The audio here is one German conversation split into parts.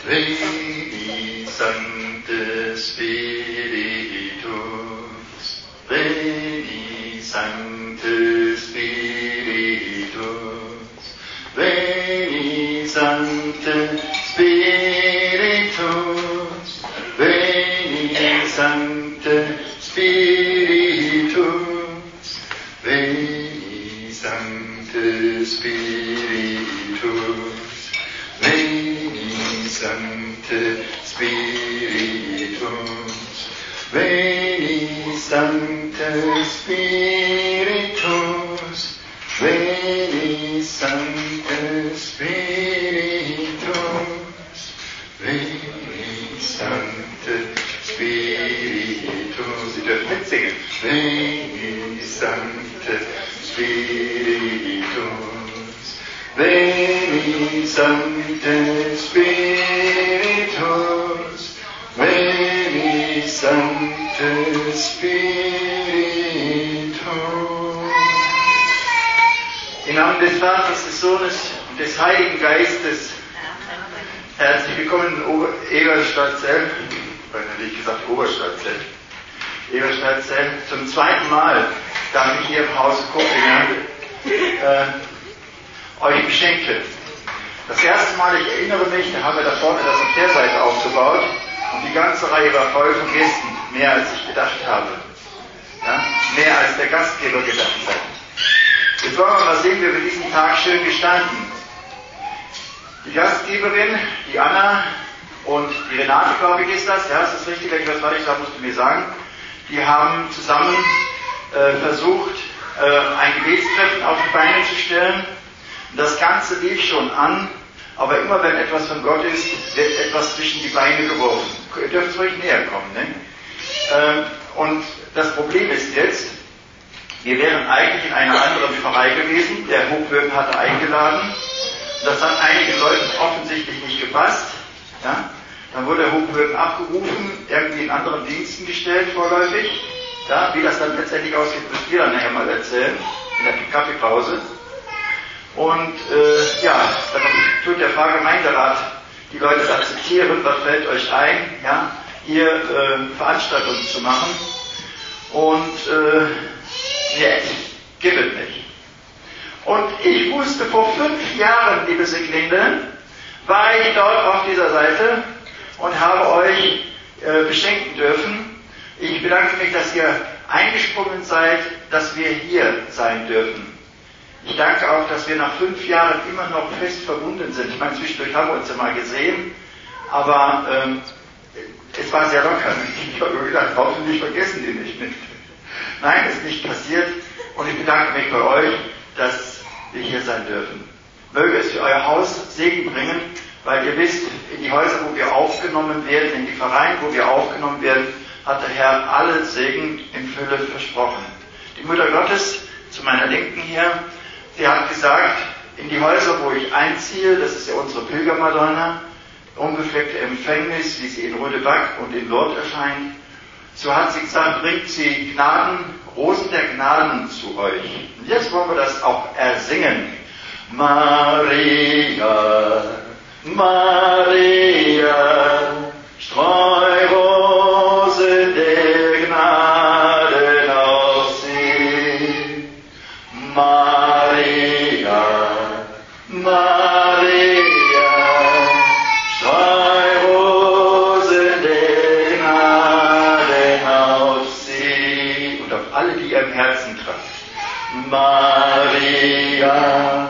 Veni Sancte Spiritus, Veni Sancte Spiritus, Veni Sancte Spiritus, Veni Sancte Spiritus, Veni Sancte Spiritus, Veni Sancte Spiritus, Veni Sancte Spiritus, Veni Sancte Spiritus, Veni Sancte Spiritus. Sie dürfen mitsingen. Veni Sancte Spiritus, Veni Sancte Spiritus, Veni Sancte Spiritus. Im Namen des Vaters, des Sohnes und des Heiligen Geistes. Herzlich willkommen in Eberstadt-Zell, nicht gesagt Oberstadt-Zell. Eberstadt-Zell. Zum zweiten Mal darf ich hier im Hause Koppinger euch beschenken. Das erste Mal, ich erinnere mich, da haben wir da vorne das Kehrseite aufgebaut und die ganze Reihe war voll von Gästen, mehr als ich gedacht habe. Ja? Mehr als der Gastgeber gedacht hat. Jetzt wollen wir mal sehen, wie wir diesen Tag schön gestalten. Die Gastgeberin, die Anna und die Renate, glaube ich, ist das. Ja, ist das richtig? Wenn ich was falsch sage, musst du mir sagen. Die haben zusammen versucht, ein Gebetstreffen auf die Beine zu stellen. Das Ganze lief schon an, aber immer wenn etwas von Gott ist, wird etwas zwischen die Beine geworfen. Ihr dürft ruhig näher kommen. Ne? Und das Problem ist jetzt, wir wären eigentlich in einer anderen Pfarrei gewesen. Der Hochwürden hatte eingeladen. Das hat einigen Leuten offensichtlich nicht gepasst. Ja? Dann wurde der Hochwürden abgerufen, irgendwie in anderen Diensten gestellt vorläufig. Ja? Wie das dann letztendlich aussieht, müsst ihr dann nachher mal erzählen, in der Kaffeepause. Und dann tut der Pfarrgemeinderat die Leute da zitieren, was fällt euch ein, ja, hier Veranstaltungen zu machen. Und gibt es nicht. Und ich wusste vor 5 Jahren, liebe Siglinde, war ich dort auf dieser Seite und habe euch beschenken dürfen. Ich bedanke mich, dass ihr eingesprungen seid, dass wir hier sein dürfen. Ich danke auch, dass wir nach 5 Jahren immer noch fest verbunden sind. Ich meine, zwischendurch haben wir uns ja mal gesehen, aber es war sehr locker. Ich habe mir gedacht, hoffentlich vergessen die nicht mit. Nein, ist nicht passiert. Und ich bedanke mich bei euch, dass wir hier sein dürfen. Möge es für euer Haus Segen bringen, weil ihr wisst, in die Häuser, wo wir aufgenommen werden, in die Pfarreien, wo wir aufgenommen werden, hat der Herr alle Segen in Fülle versprochen. Die Mutter Gottes, zu meiner Linken hier, sie hat gesagt, in die Häuser, wo ich einziehe, das ist ja unsere Pilgermadonna, unbefleckte Empfängnis, wie sie in Rödeback und in Lourdes erscheint, so hat sie gesagt, bringt sie Gnaden, Rosen der Gnaden zu euch. Und jetzt wollen wir das auch ersingen. Maria, Maria, streu Rosen der Gnaden auf sie. Maria, Maria, streu Rosen der Gnaden auf sie und auf alle, die ihr im Herzen tragt. Maria,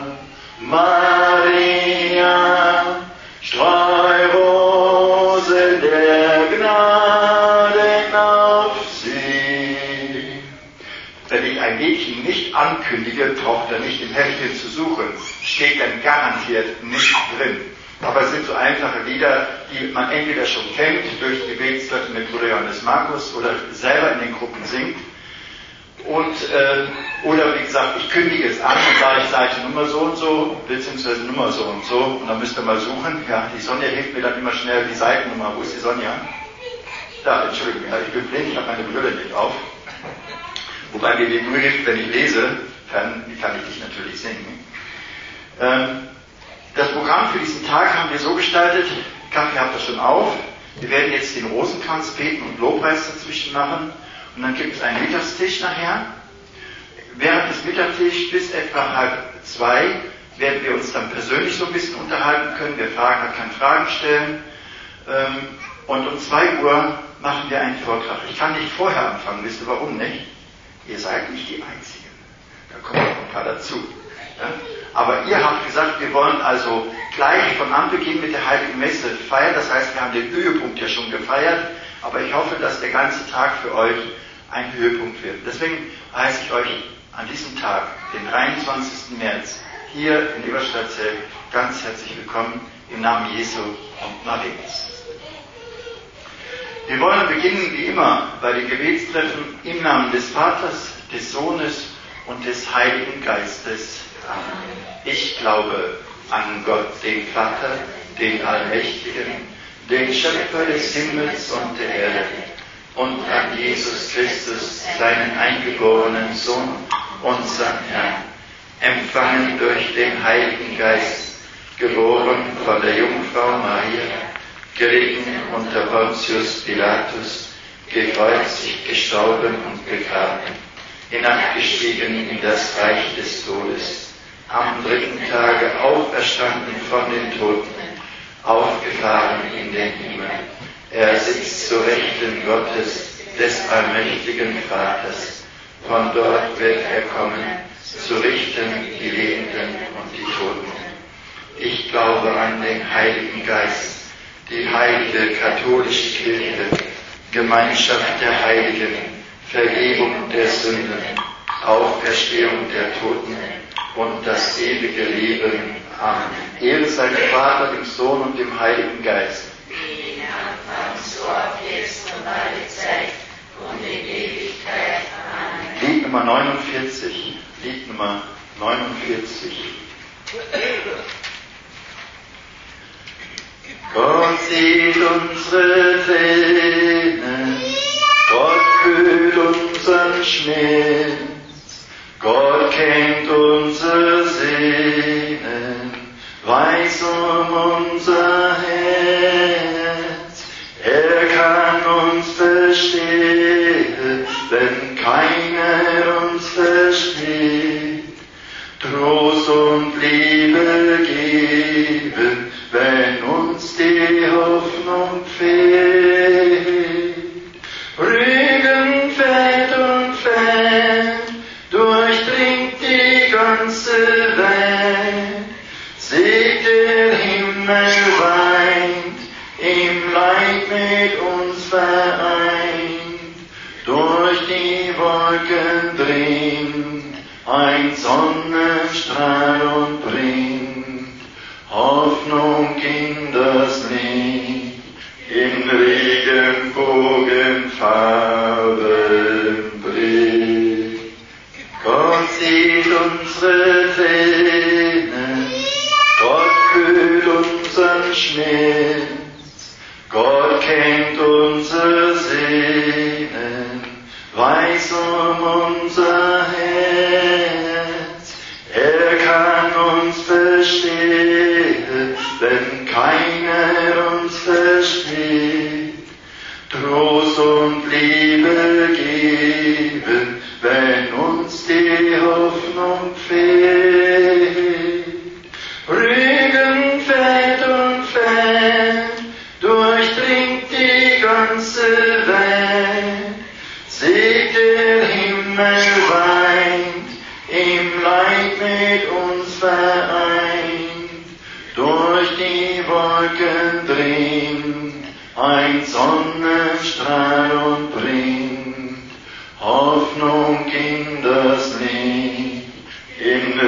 Maria, streu Rosen der Gnaden auf sie. Wenn ich ein Mädchen nicht ankündige, braucht er nicht im Heftchen zu suchen, steht dann garantiert nicht drin. Aber es sind so einfache Lieder, die man entweder schon kennt durch die Gebetstreffen mit Bruder Johannes Markus oder selber in den Gruppen singt. Und, oder wie gesagt, ich kündige es an und sage, Seite Nummer so und so, beziehungsweise Nummer so und so, und dann müsst ihr mal suchen. Ja, die Sonja hilft mir dann immer schnell die Seitennummer. Wo ist die Sonja? Da, Entschuldigung, ja, ich bin blind, ich habe meine Brille nicht auf. Wobei mir die nur hilft, wenn ich lese, kann ich dich natürlich singen. Das Programm für diesen Tag haben wir so gestaltet, Kaffee habt ihr schon auf. Wir werden jetzt den Rosenkranz beten und Lobpreis dazwischen machen. Und dann gibt es einen Mittagstisch nachher. Während des Mittagstischs bis etwa 1:30 werden wir uns dann persönlich so ein bisschen unterhalten können. Wer Fragen hat, kann Fragen stellen. Und um 2 Uhr machen wir einen Vortrag. Ich kann nicht vorher anfangen, wisst ihr warum nicht? Ihr seid nicht die Einzigen. Da kommen noch ein paar dazu. Ja? Aber ihr habt gesagt, wir wollen also gleich von Anbeginn mit der Heiligen Messe feiern. Das heißt, wir haben den Höhepunkt ja schon gefeiert. Aber ich hoffe, dass der ganze Tag für euch ein Höhepunkt wird. Deswegen heiße ich euch an diesem Tag, den 23. März, hier in Eberstadtzell ganz herzlich willkommen im Namen Jesu und Mariens. Wir wollen beginnen wie immer bei den Gebetstreffen im Namen des Vaters, des Sohnes und des Heiligen Geistes. Amen. Ich glaube an Gott, den Vater, den Allmächtigen, den Schöpfer des Himmels und der Erde, und an Jesus Christus, seinen eingeborenen Sohn, unseren Herrn, empfangen durch den Heiligen Geist, geboren von der Jungfrau Maria, gelitten unter Pontius Pilatus, gekreuzigt, gestorben und begraben, hinabgestiegen in das Reich des Todes, am 3. Tage auferstanden von den Toten, aufgefahren in den Himmel. Er sitzt zur Rechten Gottes, des allmächtigen Vaters. Von dort wird er kommen, zu richten die Lebenden und die Toten. Ich glaube an den Heiligen Geist, die heilige katholische Kirche, Gemeinschaft der Heiligen, Vergebung der Sünden, Auferstehung der Toten und das ewige Leben. Amen. Ehre sei dem Vater, dem Sohn und dem Heiligen Geist. Wie in Anfang, so auch jetzt und alle Zeit und in Ewigkeit. Amen. Lied Nummer 49. Lied Nummer 49. Gott sieht unsere Tränen, Gott fühlt unseren Schmerz, Gott kennt unser Sehnen, weiß unser Herz. Er kann uns verstehen, wenn keiner uns versteht. Trost und Liebe geben, wenn uns die Hoffnung fehlt. Regen fällt und fällt, durchdringt die ganze Welt. Sieg der Himmel weint, im Leid mit uns vereint. Durch die Wolken dringt ein Sonnenstrahl und bringt Hoffnung in das Licht, in Regenbogenfarben bricht. Gott sieht unsere Tränen, Gott fühlt unseren Schmerz, Gott kennt unser Sehnen, weiß unser Herz. Er kann uns verstehen, wenn keiner uns versteht. Trost und Liebe geben, wenn uns die Hoffnung fehlt. Regen fällt und fällt, durchdringt die ganze Welt. Sieg der Himmel weint, im Leid mit uns vereint. Durch die Wolken dringt ein Sonnenstrahl und bringt Hoffnung in das Licht, in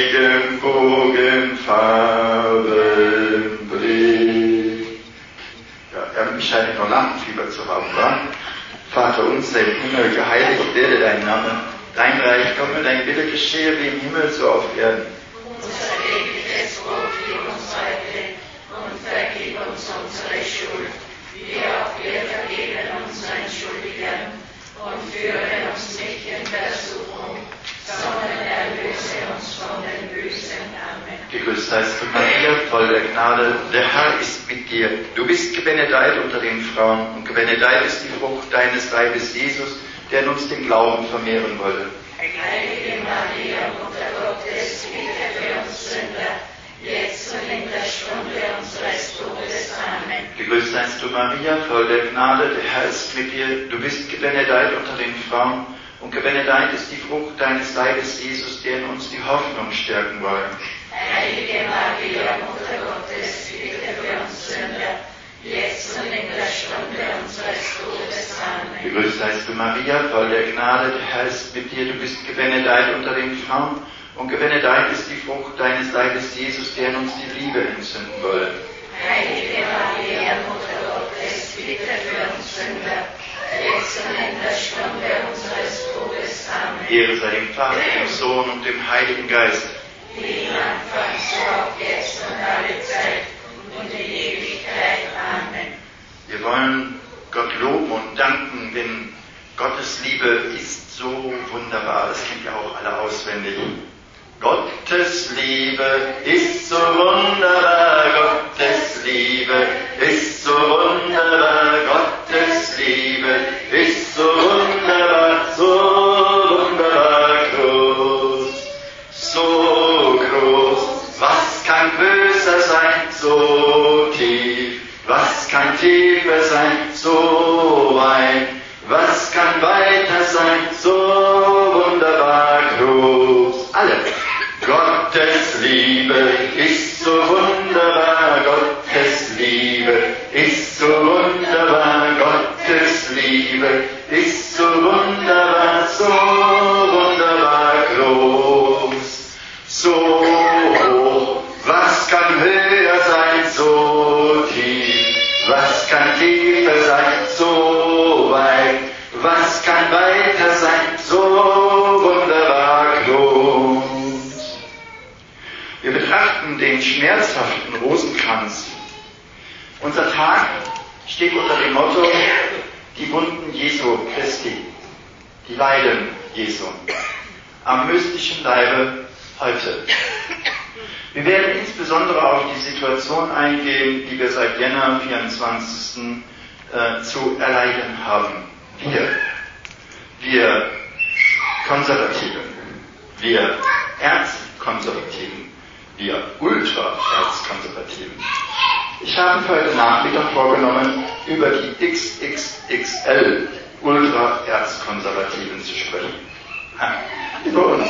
Regenbogenfarben bricht. Ja, mich scheint noch Lampenfieber zu haben, wa? Vater unser im Himmel, geheiligt werde dein Name, dein Reich komme, dein Wille geschehe wie im Himmel, so auf Erden. Unser tägliches Brot gib uns heute und vergib uns unsere Schuld, wie auch wir vergeben unseren Schuldigern, und führe uns nicht in Versuchung, sondern erlöse uns von den Bösen. Amen. Gegrüßt seist du, Maria, voll der Gnade, der Herr ist ist mit dir. Du bist gebenedeit unter den Frauen und gebenedeit ist die Frucht deines Leibes, Jesus, der in uns den Glauben vermehren wolle. Heilige Maria, Mutter Gottes, bitte für uns Sünder, jetzt und in der Stunde unseres Todes. Amen. Gegrüßt seist du, Maria, voll der Gnade, der Herr ist mit dir. Du bist gebenedeit unter den Frauen und gebenedeit ist die Frucht deines Leibes, Jesus, der in uns die Hoffnung stärken wolle. Heilige Maria, Mutter Gottes, bitte für uns Sünder, jetzt und in der Stunde unseres Todes. Amen. Gegrüßt seist du, Maria, voll der Gnade, der Herr ist mit dir. Du bist gebenedeit unter den Frauen und gebenedeit ist die Frucht deines Leibes, Jesus, der in uns die Liebe entzünden wolle. Heilige Maria, Mutter Gottes, bitte für uns Sünder, jetzt und in der Stunde unseres Todes. Amen. Ehre sei dem Vater, dem Sohn und dem Heiligen Geist. Wie im Anfang, so auch jetzt und alle Zeit und in Ewigkeit. Amen. Wir wollen Gott loben und danken, denn Gottes Liebe ist so wunderbar. Das kennt ihr auch alle auswendig. Gottes Liebe ist so wunderbar, Gottes Liebe ist so wunderbar, Gottes Liebe ist so wunderbar groß, so groß. Was kann größer sein, so tief, was kann tiefer sein, so weit, was kann weiter sein, so wunderbar groß. Alle. Gottes Liebe ist so wunderbar, Gottes Liebe ist so wunderbar, Gottes Liebe ist so wunderbar groß, so hoch, was kann höher sein, so tief, was kann tiefer sein, so weit, was kann weiter sein, so wunderbar groß. Wir betrachten den schmerzhaften Rosenkranz. Unser Tag steht unter dem Motto, die Wunden Jesu Christi, die Leiden Jesu, am mystischen Leibe heute. Wir werden insbesondere auf die Situation eingehen, die wir seit Jänner 24. Zu erleiden haben. Wir Konservativen, wir Erzkonservativen, wir Ultra-Erzkonservativen. Ich habe für heute Nachmittag vorgenommen, über die XXXL Ultra-Erzkonservativen zu sprechen. Über uns.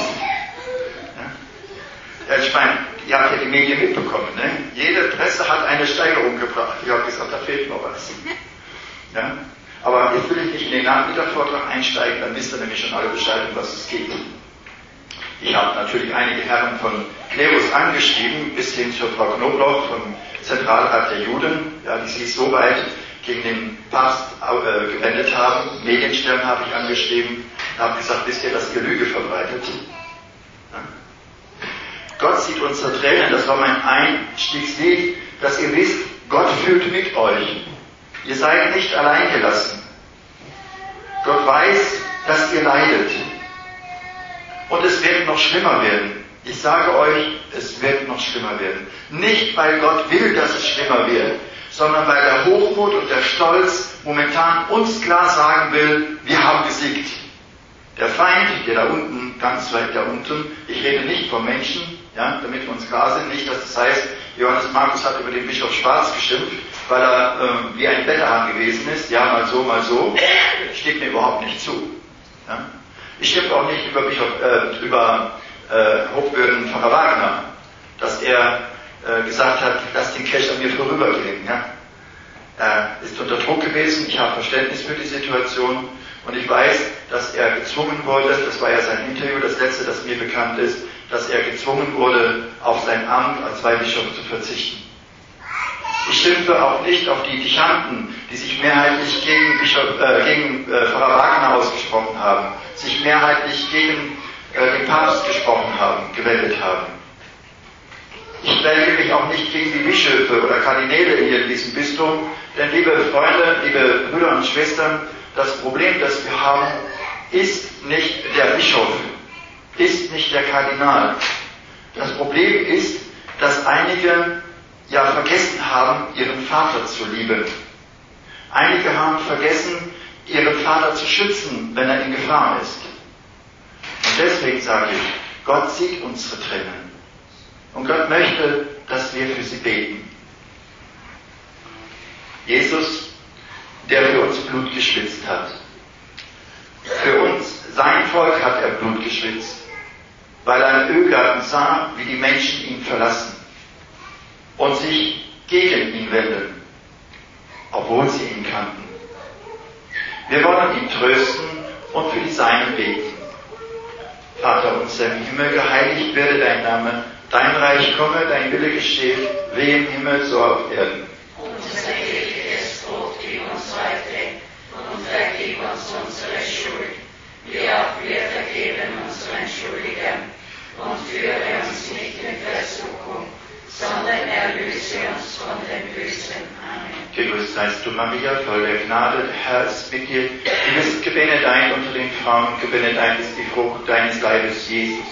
Ja, ich meine, ihr habt ja die Medien mitbekommen, ne? Jede Presse hat eine Steigerung gebracht. Ich habe gesagt, da fehlt noch was. Ja? Aber jetzt will ich nicht in den Nachmittagsvortrag einsteigen, dann wisst ihr nämlich schon alle Bescheid, um was es geht. Ich habe natürlich einige Herren von Klerus angeschrieben, bis hin zur Frau Knobloch vom Zentralrat der Juden, ja, die sich so weit gegen den Papst gewendet haben. Medienstern habe ich angeschrieben und habe gesagt, wisst ihr, dass ihr Lüge verbreitet? Ja? Gott sieht unsere Tränen, das war mein Einstiegslied, dass ihr wisst, Gott fühlt mit euch. Ihr seid nicht allein gelassen. Gott weiß, dass ihr leidet. Und es wird noch schlimmer werden. Ich sage euch, es wird noch schlimmer werden. Nicht, weil Gott will, dass es schlimmer wird, sondern weil der Hochmut und der Stolz momentan uns klar sagen will, wir haben gesiegt. Der Feind, der da unten, ganz weit da unten, ich rede nicht vom Menschen, ja, damit wir uns klar sind, nicht, dass das heißt, Johannes Markus hat über den Bischof Schwarz geschimpft, weil er wie ein Wetterhahn gewesen ist, ja, mal so, steht mir überhaupt nicht zu. Ja. Ich schimpfe auch nicht über Hochwürden Pfarrer Wagner, dass er gesagt hat, lasst den Kelch an mir vorübergehen. Ja. Er ist unter Druck gewesen, ich habe Verständnis für die Situation und ich weiß, dass er gezwungen wurde, das war ja sein Interview, das letzte, das mir bekannt ist, dass er gezwungen wurde, auf sein Amt als Weihbischof zu verzichten. Ich schimpfe auch nicht auf die Dichanten, die sich mehrheitlich gegen Pfarrer Wagner ausgesprochen haben, sich mehrheitlich gegen den Papst gewendet haben. Ich wende mich auch nicht gegen die Bischöfe oder Kardinäle hier in diesem Bistum, denn liebe Freunde, liebe Brüder und Schwestern, das Problem, das wir haben, ist nicht der Bischof, ist nicht der Kardinal. Das Problem ist, dass einige ja vergessen haben, ihren Vater zu lieben. Einige haben vergessen, ihren Vater zu schützen, wenn er in Gefahr ist. Und deswegen sage ich, Gott sieht unsere Tränen. Und Gott möchte, dass wir für sie beten. Jesus, der für uns Blut geschwitzt hat. Für uns, sein Volk, hat er Blut geschwitzt, weil er im Ölgarten sah, wie die Menschen ihn verlassen und sich gegen ihn wenden, obwohl sie ihn kannten. Wir wollen ihn trösten und für die Seinen beten. Vater unser im Himmel, geheiligt werde dein Name, dein Reich komme, dein Wille geschehe, wie im Himmel, so auf Erden. Unser tägliches Brot gib uns heute und vergib uns unsere Schuld, wie auch wir vergeben unseren Schuldigern. Und führe uns nicht in Versuchung, sondern erlöse uns von dem Bösen. Amen. Gegrüßt seist du, Maria, voll der Gnade, der Herr ist mit dir. Du bist gebenedeit unter den Frauen, gebenedeit ist die Frucht deines Leibes, Jesus.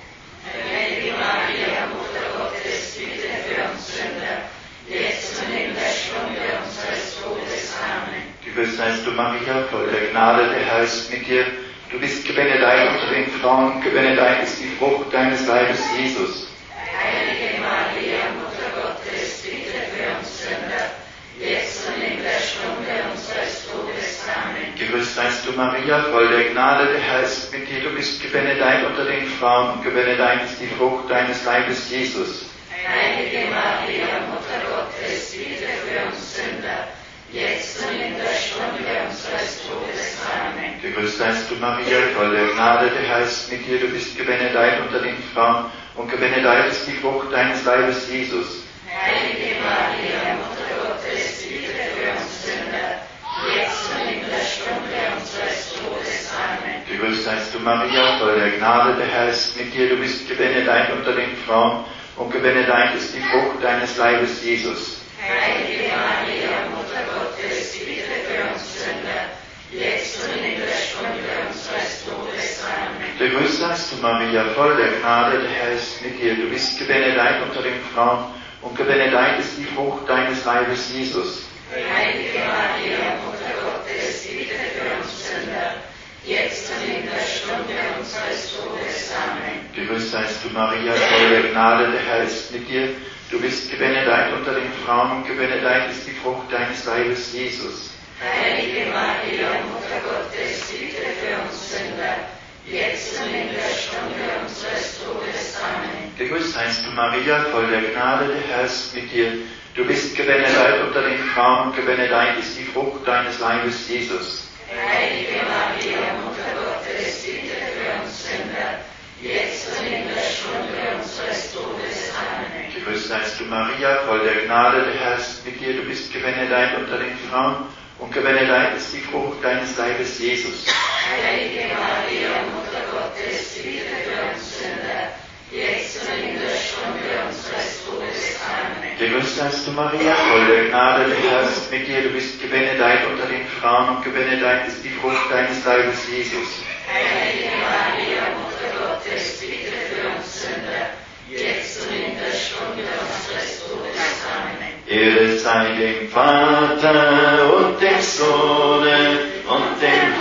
Heilige Maria, Mutter Gottes, bitte für uns Sünder, jetzt und in der Stunde unseres Todes. Amen. Gegrüßt seist du, Maria, voll der Gnade, der Herr ist mit dir. Du bist gebenedeit unter den Frauen, gebenedeit ist die Frucht deines Leibes, Jesus. Heilige Maria, Mutter Gottes, bitte für uns Sünder, jetzt und in der Stunde unseres Todes. Amen. Gegrüßt seist du, Maria, voll der Gnade, der Herr ist mit dir. Du bist gebenedeit unter den Frauen und gebenedeit ist die Frucht deines Leibes, Jesus. Heilige Maria, Mutter Gottes, bitte für uns Sünder, jetzt und in der Stunde unseres Todes. Amen. Gegrüßt seist du, Maria, voll der Gnade, der Herr ist mit dir. Du bist gebenedeit unter den Frauen und gebenedeit ist die Frucht deines Leibes, Jesus. Heilige Maria, Mutter Gottes, bitte für uns Sünder, jetzt und in der Stunde unseres Todes. Amen. Gegrüßt seist du, Maria, voll der Gnade, der Herr ist mit dir. Du bist gebenedeit unter den Frauen und gebenedeit ist die Frucht deines Leibes, Jesus. Heilige Maria, Mutter Gottes, bitte für uns Sünder, jetzt und in der Stunde unseres Todes. Amen. Gegrüßt seist du, Maria, voll der Gnade, der Herr ist mit dir. Du bist gebenedeit unter den Frauen und gebenedeit ist die Frucht deines Leibes, Jesus. Heilige Maria, Mutter Gottes, bitte für uns Sünder, jetzt und in der Stunde unseres Todes. Amen. Gegrüßt seist du, Maria, voll der Gnade, der Herr ist mit dir. Du bist gebenedeit unter den Frauen und gebenedeit ist die Frucht deines Leibes, Jesus. Heilige Maria, Mutter Gottes, bitte für uns Sünder, jetzt und in der Stunde unseres Todes. Amen. Gegrüßt seist du, Maria, voll der Gnade, der Herr ist mit dir. Du bist gebenedeit unter den Frauen und gebenedeit ist die Frucht deines Leibes, Jesus. Heilige Maria, Mutter Gottes, bitte für uns Sünder, jetzt und in der Stunde unseres Todes. Amen. Gegrüßt seist du, Maria, voll der Gnade, der Herr ist mit dir. Du bist gebenedeit unter den Frauen und gebenedeit ist die Frucht deines Leibes, Jesus. Heilige Maria, Mutter Gottes, bitte für uns Sünder, jetzt und in der Stunde unseres Todes. Amen. Gegrüßt seist du, Maria, voll der Gnade, der Herr ist mit dir. Du bist gebenedeit unter den Frauen und gebenedeit ist die Frucht deines Leibes, Jesus. Heilige Maria, Mutter Gottes, bitte für uns Sünder, jetzt und in der Stunde unseres Todes. Amen. Ehre sei dem Vater und dem Sohne und dem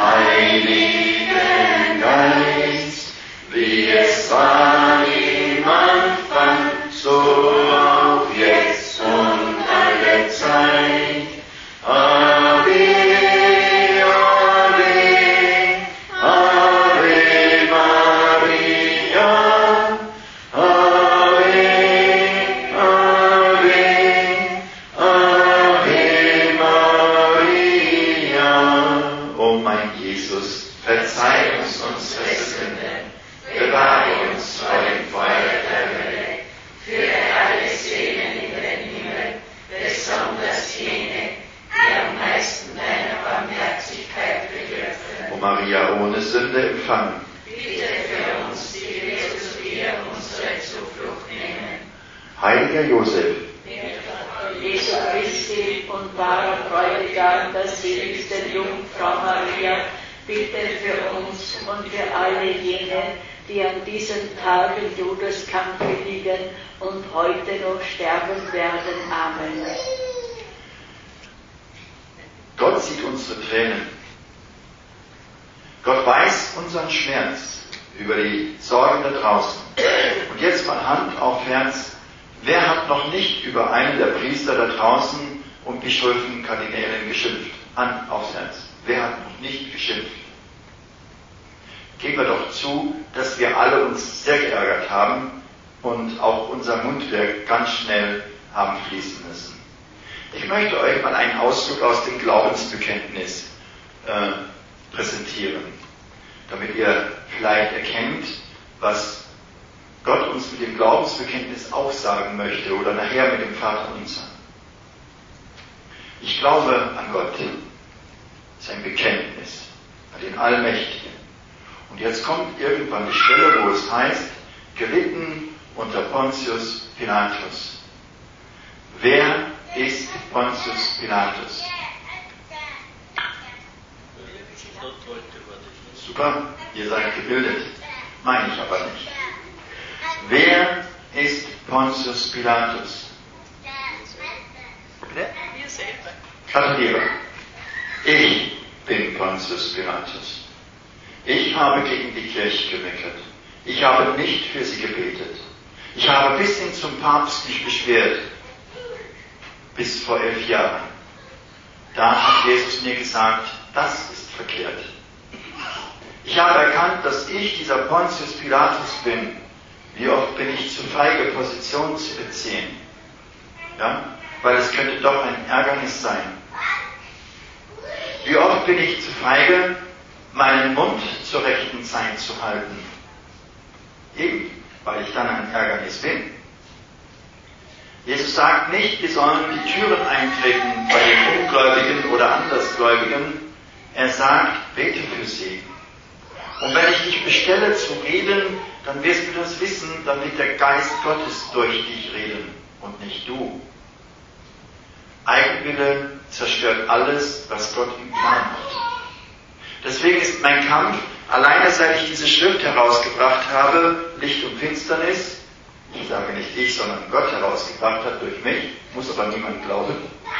Heiligen Geist, wie es war im Anfang, so auch jetzt und alle Zeit. Ave, Ave, Ave Maria, Ave, Ave, Ave Maria. O mein Jesus, verzeih uns unsere Sünden, bewahre uns vor dem Feuer der Hölle, Führe alle Seelen in den Himmel, besonders jene, die am meisten deiner Barmherzigkeit bedürfen. O Maria, ohne Sünde empfangen. Bitte für uns, die wir zu dir unsere Zuflucht nehmen. Heiliger Josef, Jesu Christi und wahrer Bräutigam der seligsten Jungfrau Maria, bitte für uns und für alle jene, die an diesem Tag im Todeskampfe liegen und heute noch sterben werden. Amen. Gott sieht unsere Tränen. Gott weiß unseren Schmerz über die Sorgen da draußen. Und jetzt mal Hand auf Herz. Wer hat noch nicht über einen der Priester da draußen und Bischöfen, Kardinälen geschimpft? Hand aufs Herz. Wer hat noch nicht geschimpft? Geben wir doch zu, dass wir alle uns sehr geärgert haben und auch unser Mundwerk ganz schnell haben fließen müssen. Ich möchte euch mal einen Auszug aus dem Glaubensbekenntnis präsentieren, damit ihr vielleicht erkennt, was Gott uns mit dem Glaubensbekenntnis auch sagen möchte oder nachher mit dem Vaterunser. Ich glaube an Gott. Das ist ein Bekenntnis an den Allmächtigen. Und jetzt kommt irgendwann die Stelle, wo es heißt, gelitten unter Pontius Pilatus. Wer ist Pontius Pilatus? Super, ihr seid gebildet. Meine ich aber nicht. Wer ist Pontius Pilatus? Wir selber. Gratuliere. Ich bin Pontius Pilatus. Ich habe gegen die Kirche gemeckert. Ich habe nicht für sie gebetet. Ich habe bis hin zum Papst mich beschwert. Bis vor 11 Jahren. Da hat Jesus mir gesagt, das ist verkehrt. Ich habe erkannt, dass ich dieser Pontius Pilatus bin. Wie oft bin ich zu feige, Position zu beziehen? Ja? Weil es könnte doch ein Ärgernis sein. Wie oft bin ich zu feige, meinen Mund zur rechten Zeit zu halten? Eben, weil ich dann ein Ärgernis bin. Jesus sagt nicht, wir sollen die Türen eintreten bei den Ungläubigen oder Andersgläubigen. Er sagt, bete für sie. Und wenn ich dich bestelle zu reden, dann wirst du das wissen, dann wird der Geist Gottes durch dich reden und nicht du. Eigenwille zerstört alles, was Gott im Plan hat. Deswegen ist mein Kampf, alleine seit ich diese Schrift herausgebracht habe, Licht und Finsternis, ich sage nicht ich, sondern Gott herausgebracht hat durch mich, muss aber niemand glauben.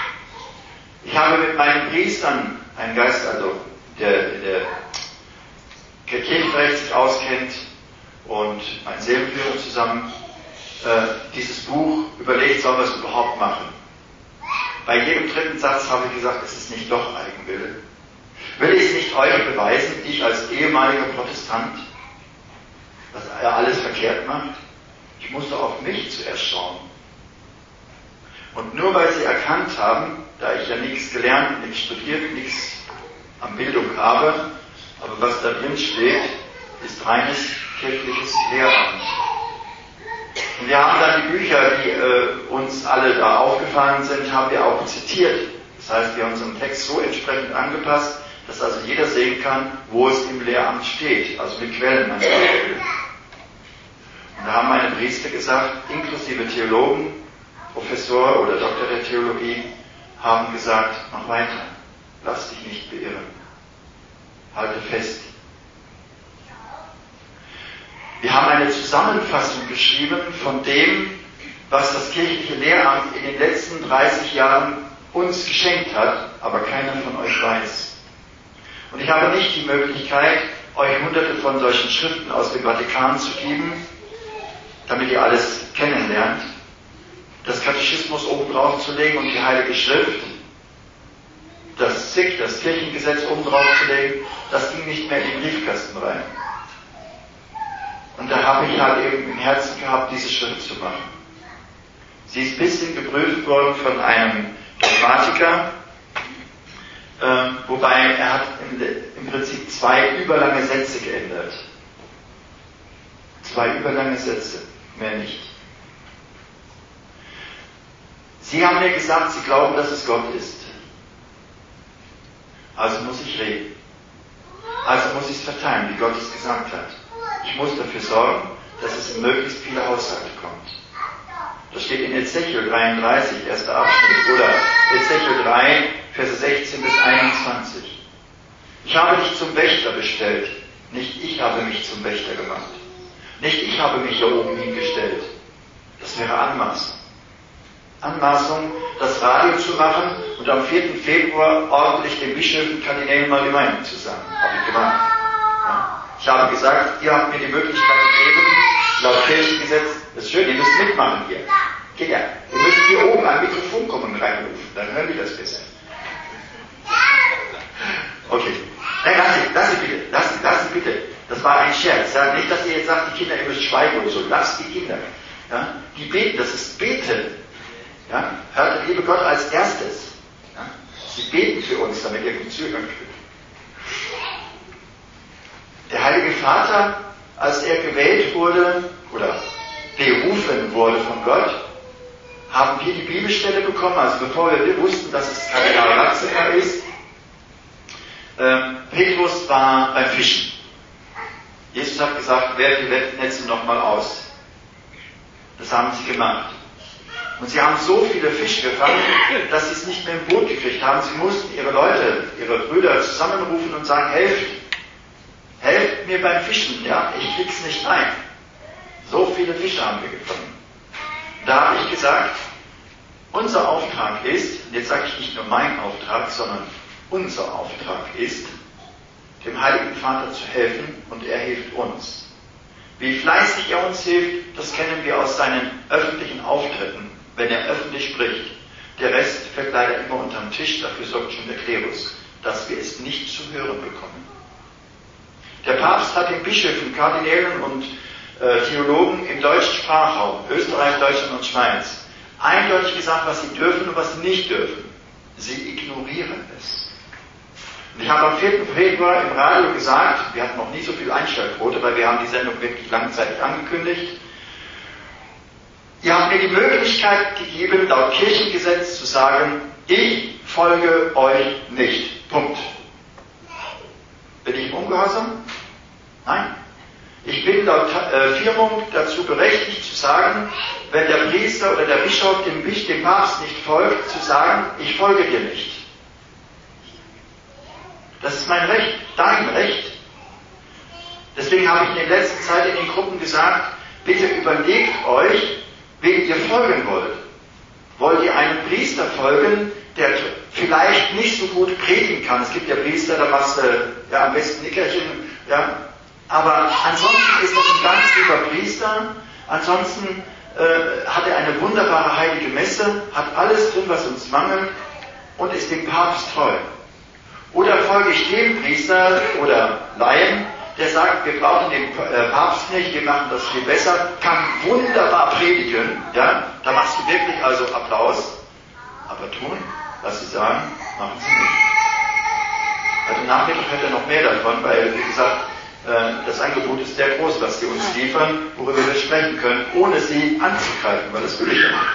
Ich habe mit meinen Priestern, einen Geist, also der Kirchenrecht sich auskennt, und mein Seelenführer zusammen, dieses Buch überlegt, sollen wir es überhaupt machen. Bei jedem dritten Satz habe ich gesagt, es ist nicht doch Eigenwille. Will ich es nicht euch beweisen, ich als ehemaliger Protestant, dass er alles verkehrt macht? Ich musste auf mich zuerst schauen. Und nur weil sie erkannt haben, da ich ja nichts gelernt, nichts studiert, nichts an Bildung habe, aber was da drin steht, ist reines kirchliches Lehramt. Und wir haben dann die Bücher, die uns alle da aufgefallen sind, haben wir auch zitiert. Das heißt, wir haben unseren Text so entsprechend angepasst, dass also jeder sehen kann, wo es im Lehramt steht, also mit Quellen an Beispiel. Und da haben meine Priester gesagt, inklusive Theologen, Professor oder Doktor der Theologie, haben gesagt, mach weiter, lass dich nicht beirren, halte fest. Wir haben eine Zusammenfassung geschrieben von dem, was das kirchliche Lehramt in den letzten 30 Jahren uns geschenkt hat, aber keiner von euch weiß. Und ich habe nicht die Möglichkeit, euch hunderte von solchen Schriften aus dem Vatikan zu geben, damit ihr alles kennenlernt, das Katechismus oben drauf zu legen und die Heilige Schrift, das SIG, das Kirchengesetz oben drauf zu legen, das ging nicht mehr in den Briefkasten rein. Und da habe ich halt eben im Herzen gehabt, diese Schrift zu machen. Sie ist ein bisschen geprüft worden von einem Dogmatiker, wobei er hat im Prinzip 2 überlange Sätze geändert. 2 überlange Sätze, mehr nicht. Sie haben mir gesagt, Sie glauben, dass es Gott ist. Also muss ich reden. Also muss ich es verteilen, wie Gott es gesagt hat. Ich muss dafür sorgen, dass es in möglichst viele Haushalte kommt. Das steht in Ezechiel 33, erster Abschnitt, oder Ezechiel 3, Verse 16 bis 21. Ich habe dich zum Wächter bestellt, nicht ich habe mich zum Wächter gemacht. Nicht ich habe mich hier oben hingestellt. Das wäre Anmaßung. Anmaßung, das Radio zu machen und am 4. Februar ordentlich den Bischöfen, Kardinälen mal die Meinung zu sagen. Habe ich gemacht. Ja. Ich habe gesagt, ihr habt mir die Möglichkeit gegeben, laut Kirchengesetz, das ist schön, ihr müsst mitmachen hier. Kinder, ihr müsst hier oben ein Mikrofon kommen und reinrufen, dann hören wir das besser. Okay. Nein, lass sie bitte. Das war ein Scherz. Ja? Nicht, dass ihr jetzt sagt, die Kinder, ihr müsst schweigen oder so. Lasst die Kinder. Ja? Die beten, das ist Beten. Ja? Hört der liebe Gott als erstes. Ja? Sie beten für uns, damit ihr gut zuhören könnt. Der Heilige Vater, als er gewählt wurde oder berufen wurde von Gott, haben wir die Bibelstelle bekommen, also bevor wir wussten, dass es Kardinal Ratzinger ist. Petrus war beim Fischen. Jesus hat gesagt, werft die Netze nochmal aus. Das haben sie gemacht. Und sie haben so viele Fische gefangen, dass sie es nicht mehr im Boot gekriegt haben. Sie mussten ihre Leute, ihre Brüder zusammenrufen und sagen, helft mir beim Fischen, ja, ich krieg's nicht ein. So viele Fische haben wir gefangen. Da habe ich gesagt, unser Auftrag ist, und jetzt sage ich nicht nur mein Auftrag, sondern unser Auftrag ist, dem Heiligen Vater zu helfen und er hilft uns. Wie fleißig er uns hilft, das kennen wir aus seinen öffentlichen Auftritten, wenn er öffentlich spricht. Der Rest fällt leider immer unterm Tisch, dafür sorgt schon der Klerus, dass wir es nicht zu hören bekommen. Der Papst hat den Bischöfen, Kardinälen und Theologen im deutschen Sprachraum, Österreich, Deutschland und Schweiz, eindeutig gesagt, was sie dürfen und was sie nicht dürfen. Sie ignorieren es. Und ich habe am 4. Februar im Radio gesagt, wir hatten noch nie so viel Einschaltquote, weil wir haben die Sendung wirklich langzeitig angekündigt. Ihr habt mir die Möglichkeit gegeben, laut Kirchengesetz zu sagen, ich folge euch nicht. Punkt. Bin ich im Ungehorsam? Nein. Ich bin laut Firmung dazu berechtigt zu sagen, wenn der Priester oder der Bischof dem Papst nicht folgt, zu sagen, ich folge dir nicht. Das ist mein Recht, dein Recht. Deswegen habe ich in der letzten Zeit in den Gruppen gesagt, bitte überlegt euch, wem ihr folgen wollt. Wollt ihr einem Priester folgen, der vielleicht nicht so gut predigen kann? Es gibt ja Priester, da machst du ja am besten Nickerchen, ja. Aber ansonsten ist das ein ganz lieber Priester. Ansonsten hat er eine wunderbare heilige Messe, hat alles drin, was uns mangelt und ist dem Papst treu. Oder folge ich dem Priester oder Laien, der sagt, wir brauchen den Papst nicht, wir machen das viel besser, kann wunderbar predigen, ja, da machst du wirklich also Applaus, aber tun, was sie sagen, machen sie nicht. Also Nachmittag hat er noch mehr davon, weil, wie gesagt, das Angebot ist sehr groß, was sie uns liefern, worüber wir sprechen können, ohne sie anzugreifen, weil das will ich ja nicht.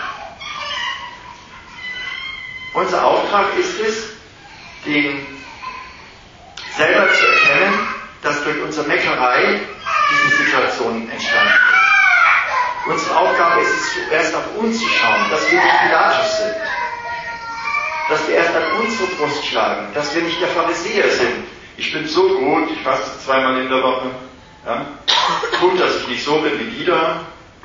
Unser Auftrag ist es, den selber zu erkennen, dass durch unsere Meckerei diese Situation entstanden ist. Unsere Aufgabe ist es, zuerst auf uns zu schauen, dass wir nicht Pilatus sind, dass wir erst an unsere Brust schlagen, dass wir nicht der Pharisäer sind. Ich bin so gut, ich faste 2-mal in der Woche. Ja? Gut, dass ich nicht so bin wie die da.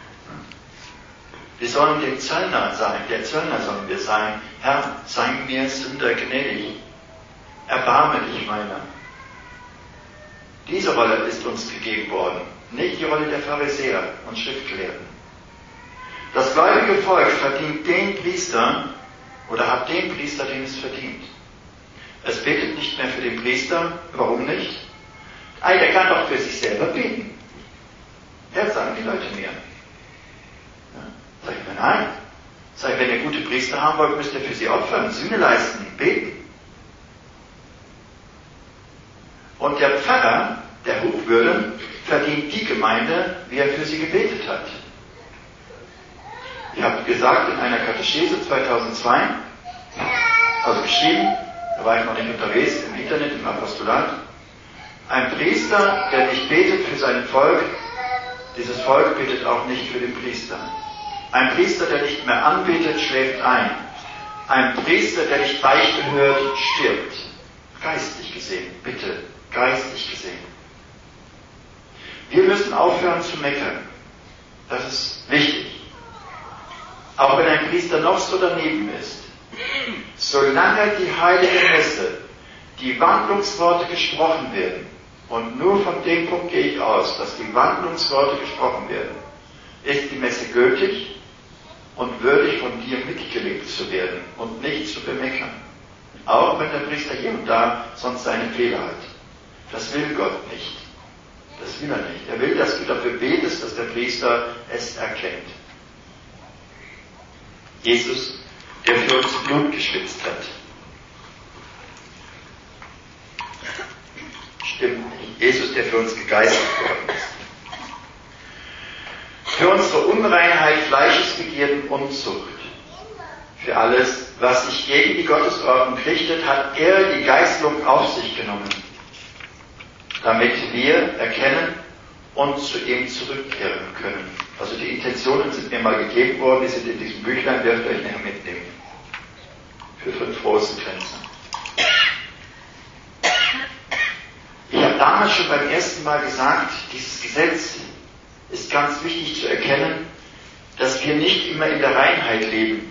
Wir sollen dem Zöllner sein, der Zöllner sollen wir sein. Herr, sei mir Sünder gnädig. Erbarme dich meiner. Diese Rolle ist uns gegeben worden, nicht die Rolle der Pharisäer und Schriftgelehrten. Das gläubige Volk verdient den Priester oder hat den Priester, den es verdient. Es betet nicht mehr für den Priester. Warum nicht? Der kann doch für sich selber beten. Ja, sagen die Leute mir. Ja, sag ich mir, nein. Sag ich, wenn ihr gute Priester haben wollt, müsst ihr für sie opfern, Sühne leisten, beten. Und der Pfarrer, der Hochwürde, verdient die Gemeinde, wie er für sie gebetet hat. Ich habe gesagt in einer Katechese 2002, also geschrieben, da war ich noch nicht unterwegs, im Internet, im Apostolat, ein Priester, der nicht betet für sein Volk, dieses Volk betet auch nicht für den Priester. Ein Priester, der nicht mehr anbetet, schläft ein. Ein Priester, der nicht Beichte hört, stirbt. Geistlich gesehen, bitte, geistlich gesehen. Wir müssen aufhören zu meckern. Das ist wichtig. Auch wenn ein Priester noch so daneben ist. Solange die heilige Messe, die Wandlungsworte gesprochen werden, und nur von dem Punkt gehe ich aus, dass die Wandlungsworte gesprochen werden, ist die Messe gültig und würdig von dir mitgelebt zu werden und nicht zu bemeckern. Auch wenn der Priester hier und da sonst seine Fehler hat. Das will Gott nicht. Das will er nicht. Er will, dass du dafür betest, dass der Priester es erkennt. Jesus, der für uns Blut geschwitzt hat. Stimmt nicht. Jesus, der für uns gegeißelt worden ist. Für unsere Unreinheit, Fleischesbegierden, Unzucht. Für alles, was sich gegen die Gottesordnung richtet, hat er die Geißelung auf sich genommen, damit wir erkennen und zu ihm zurückkehren können. Also die Intentionen sind mir mal gegeben worden, die sind in diesem Büchlein, dürft ihr euch nachher mitnehmen. Für 5 Rosenkränze. Ich habe damals schon beim ersten Mal gesagt, dieses Gesetz ist ganz wichtig zu erkennen, dass wir nicht immer in der Reinheit leben.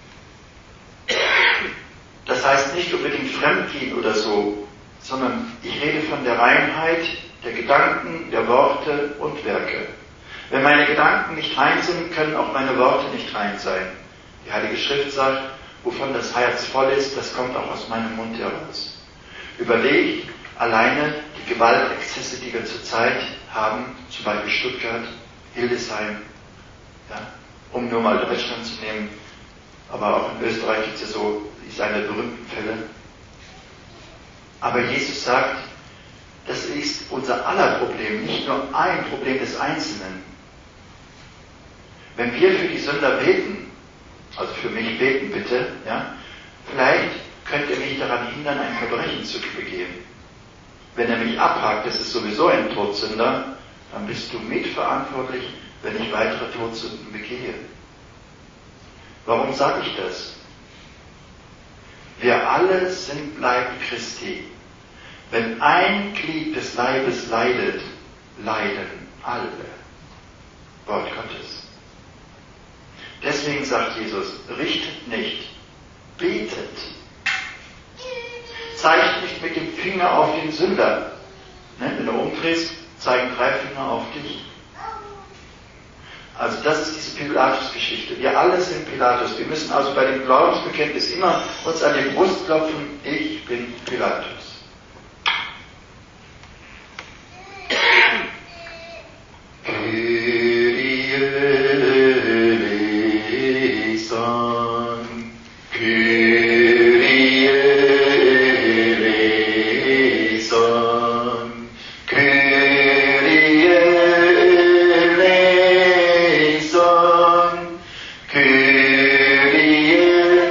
Das heißt nicht unbedingt fremdgehen oder so, sondern ich rede von der Reinheit der Gedanken, der Worte und Werke. Wenn meine Gedanken nicht rein sind, können auch meine Worte nicht rein sein. Die Heilige Schrift sagt, wovon das Herz voll ist, das kommt auch aus meinem Mund heraus. Überlegt alleine die Gewaltexzesse, die wir zurzeit haben, zum Beispiel Stuttgart, Hildesheim, ja, um nur mal Deutschland zu nehmen, aber auch in Österreich gibt es ja so seine berühmten Fälle. Aber Jesus sagt, das ist unser aller Problem, nicht nur ein Problem des Einzelnen. Wenn wir für die Sünder beten, also für mich beten bitte, ja, vielleicht könnt ihr mich daran hindern, ein Verbrechen zu begehen. Wenn er mich abhakt, das ist sowieso ein Todsünder, dann bist du mitverantwortlich, wenn ich weitere Todsünden begehe. Warum sage ich das? Wir alle sind Leib Christi. Wenn ein Glied des Leibes leidet, leiden alle. Wort Gottes. Deswegen sagt Jesus, richtet nicht, betet. Zeigt nicht mit dem Finger auf den Sünder. Ne? Wenn du umdrehst, zeigen 3 Finger auf dich. Also das ist diese Pilatus-Geschichte. Wir alle sind Pilatus. Wir müssen also bei dem Glaubensbekenntnis immer uns an die Brust klopfen, ich bin Pilatus. Kyrie eleison, Kyrie eleison, Kyrie eleison, Kyrie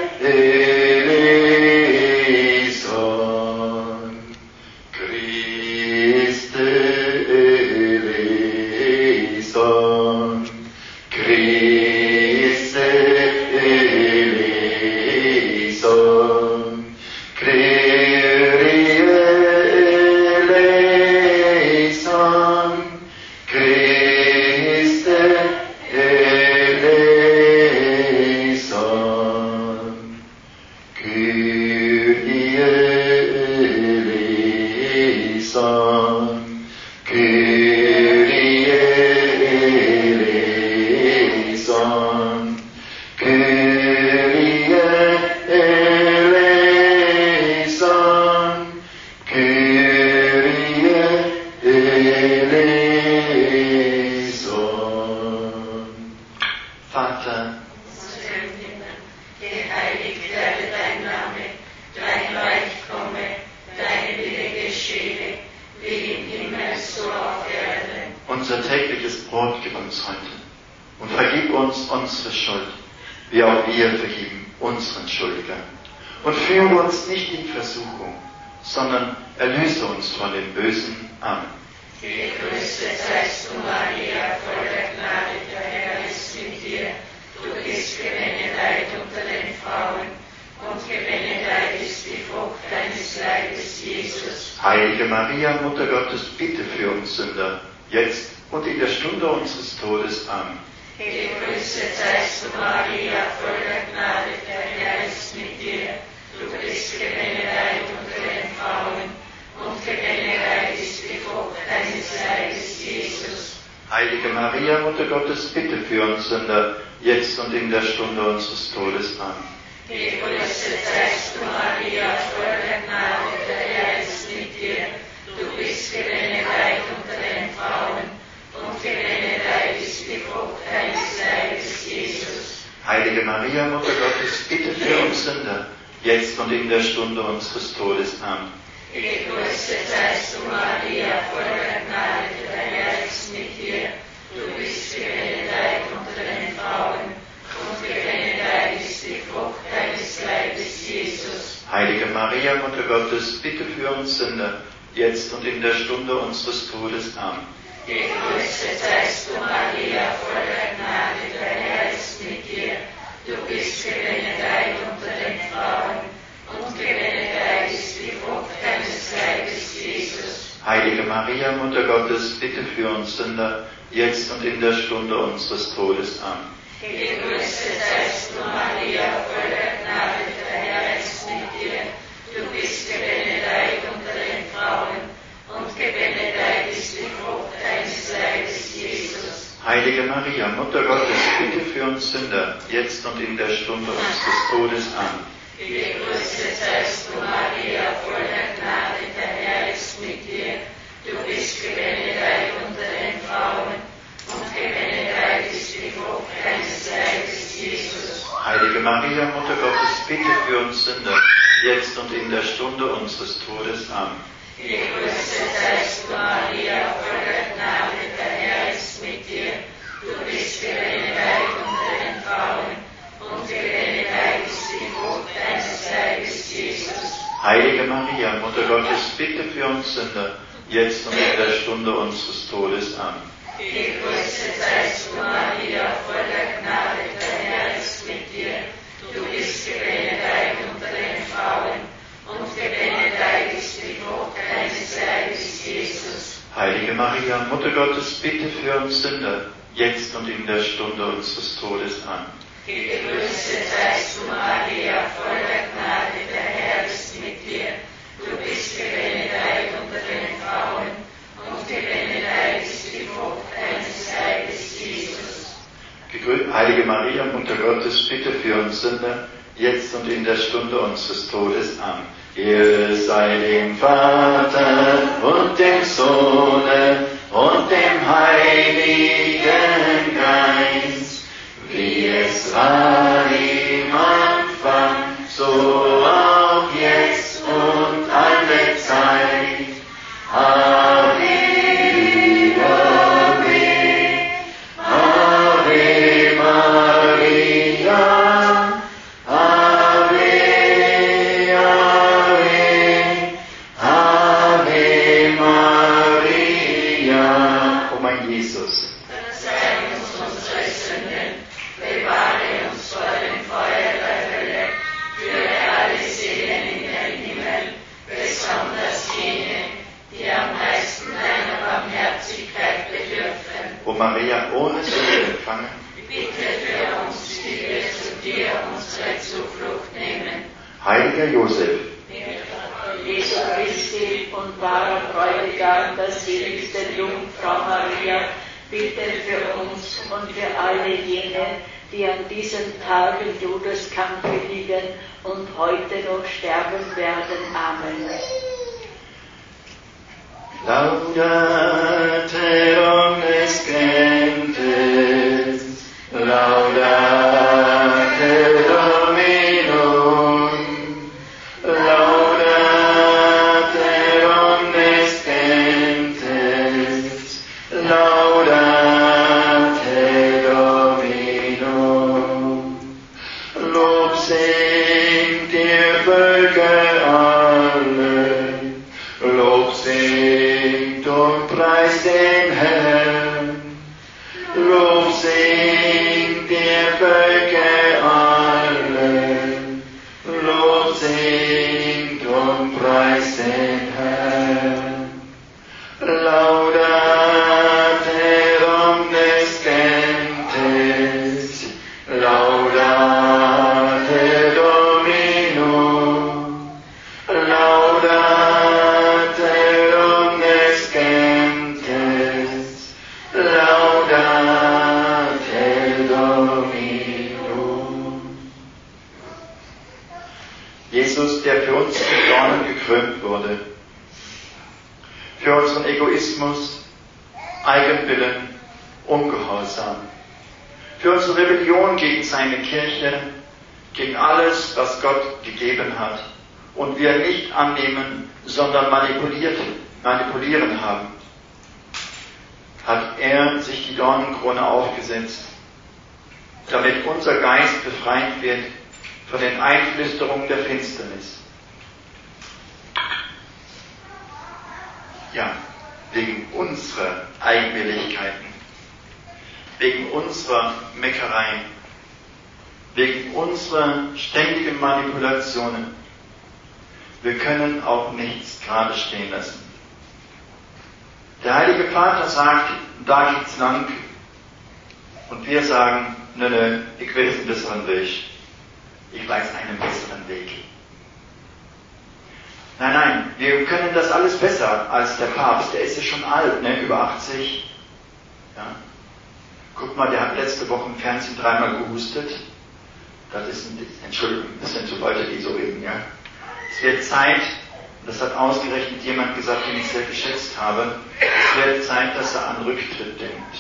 eleison, Christe eleison, Christe eleison, Kyrie eleison, Christe eleison, Kyrie eleison, Kyrie eleison, Kyrie eleison, Kyrie eleison. Vater, geheiligt werde dein Name, dein Reich komme, dein Wille geschehe, wie im Himmel so auf Erden. unser tägliches Brot gib uns heute und vergib uns unsere Schuld, wie auch wir vergeben unseren Schuldigern. Und führe uns nicht in Versuchung, sondern erlöse uns von dem Bösen. Amen. Gegrüßet seist du, Maria, voll der Gnade, der Herr ist mit dir. Du bist gebenedeit unter den Frauen, und gebenedeit ist die Frucht deines Leibes, Jesus. Heilige Maria, Mutter Gottes, bitte für uns Sünder, jetzt und in der Stunde unseres Todes. Amen. Gegrüßet seist du, Maria, voller Gnade, der Herr ist mit dir. Du bist gebenedeit unter den Frauen, und gebenedeit ist die Frucht deines Leibes, Jesus. Heilige Maria, Mutter Gottes, bitte für uns Sünder, jetzt und in der Stunde unseres Todes. Amen. Gegrüßet seist du, Maria, voller Gnade, der Herr ist mit dir. Du bist gebenedeit unter den Frauen, und gebenedeit ist die Frucht deines Leibes, Jesus. Heilige Maria, Mutter Gottes, bitte für uns Sünder, jetzt und in der Stunde unseres Todes. Amen. Gegrüßet seist du, Maria, voller Gnade, der Herr ist mit dir. Du bist gebenedeit unter den Frauen, und gebenedeit ist die Frucht deines Leibes, Jesus. Heilige Maria, Mutter Gottes, bitte für uns Sünder, jetzt und in der Stunde unseres Todes. Amen. Gegrüßet seist du, Maria, voller Gnade, der Herr ist mit dir. Du bist gebenedeit unter den Frauen, und gebenedeit ist die Frucht deines Leibes, Jesus. Heilige Maria, Mutter Gottes, bitte für uns Sünder, jetzt und in der Stunde unseres Todes. Amen. Gegrüßet seist du, Maria, voller Gnade, der Herr ist mit dir. Du bist gebenedeit unter den Frauen, und gebenedeit ist die Frucht deines Leibes, Jesus. Heilige Maria, Mutter Gottes, bitte für uns Sünder, jetzt und in der Stunde unseres Todes. Amen. Gegrüßet seist du, Maria, voller Gnade, der Herr ist mit dir. Du bist gebenedeit unter den Frauen, und gebenedeit ist die Frucht deines Leibes, Jesus. Heilige Maria, Mutter Gottes, bitte für uns Sünder, jetzt und in der Stunde unseres Todes. Amen. Gegrüßet seist du, Maria, voller Gnade, der Herr ist mit dir. Du bist gebenedeit unter den Frauen, und gebenedeit ist die Frucht deines Leibes, Jesus. Heilige Maria, Mutter Gottes, bitte für uns Sünder, jetzt und in der Stunde unseres Todes. Amen. Gegrüßet seist du, Maria, voller Gnade, der Herr ist mit dir. Du bist gebenedeit unter den Frauen, und gebenedeit ist die Frucht deines Leibes, Jesus. Heilige Maria, Mutter Gottes, bitte für uns Sünder, jetzt und in der Stunde unseres Todes. Amen. Gegrüßet seist du, Maria, voller Gnade, der Herr ist mit dir. Du bist gebenedeit unter den Frauen, und gebenedeit ist die Frucht deines Leibes, Jesus. Heilige Maria, Mutter Gottes, bitte für uns Sünder, jetzt und in der Stunde unseres Todes. Amen. Ehre sei dem Vater und dem Sohne und dem Heiligen Geist, wie es war im Anfang, so auch jetzt und alle Zeit. Ave, Ave, Ave Maria, Ave, Ave, Ave Maria. O mein Jesus, Verzeih uns unsere Sünden, bewahre uns vor dem Feuer der Hölle, führe alle Seelen in den Himmel, besonders jene, die am meisten deiner Barmherzigkeit bedürfen. O Maria, ohne Sünde empfangen, Bitte für uns, die wir zu dir unsere Zuflucht nehmen. Heiliger Josef, Jesu Christi und wahrer Bräutigam der seligsten Jungfrau Maria, bitte für uns und für alle jene, die an diesem Tag im Todeskampfe liegen und heute noch sterben werden. Amen. Laudate omnes gentes, laudate Dominum, laudate omnes gentes, laudate Dominum. Lob singt ihr Völker alle, Lob singt und preist den Herrn. Lob singt ihr Völker alle, Lob singt und preist den Herrn. Laudate Dornen gekrönt wurde. Für unseren Egoismus, Eigenwillen, Ungehorsam. Für unsere Rebellion gegen seine Kirche, gegen alles, was Gott gegeben hat und wir nicht annehmen, sondern manipulieren haben, hat er sich die Dornenkrone aufgesetzt, damit unser Geist befreit wird von den Einflüsterungen der Finsternis. Ja, wegen unserer Eigenwilligkeiten, wegen unserer Meckereien, wegen unserer ständigen Manipulationen. Wir können auch nichts gerade stehen lassen. Der Heilige Vater sagt, da geht's lang. Und wir sagen, nö, ich weiß einen besseren Weg. Ich weiß einen besseren Weg. Nein, wir können das alles besser als der Papst. Der ist ja schon alt, über 80. Ja. Guck mal, der hat letzte Woche im Fernsehen 3-mal gehustet. Das ist Entschuldigung, das sind so Leute, die so reden, ja. Es wird Zeit, das hat ausgerechnet jemand gesagt, den ich sehr geschätzt habe, es wird Zeit, dass er an Rücktritt denkt.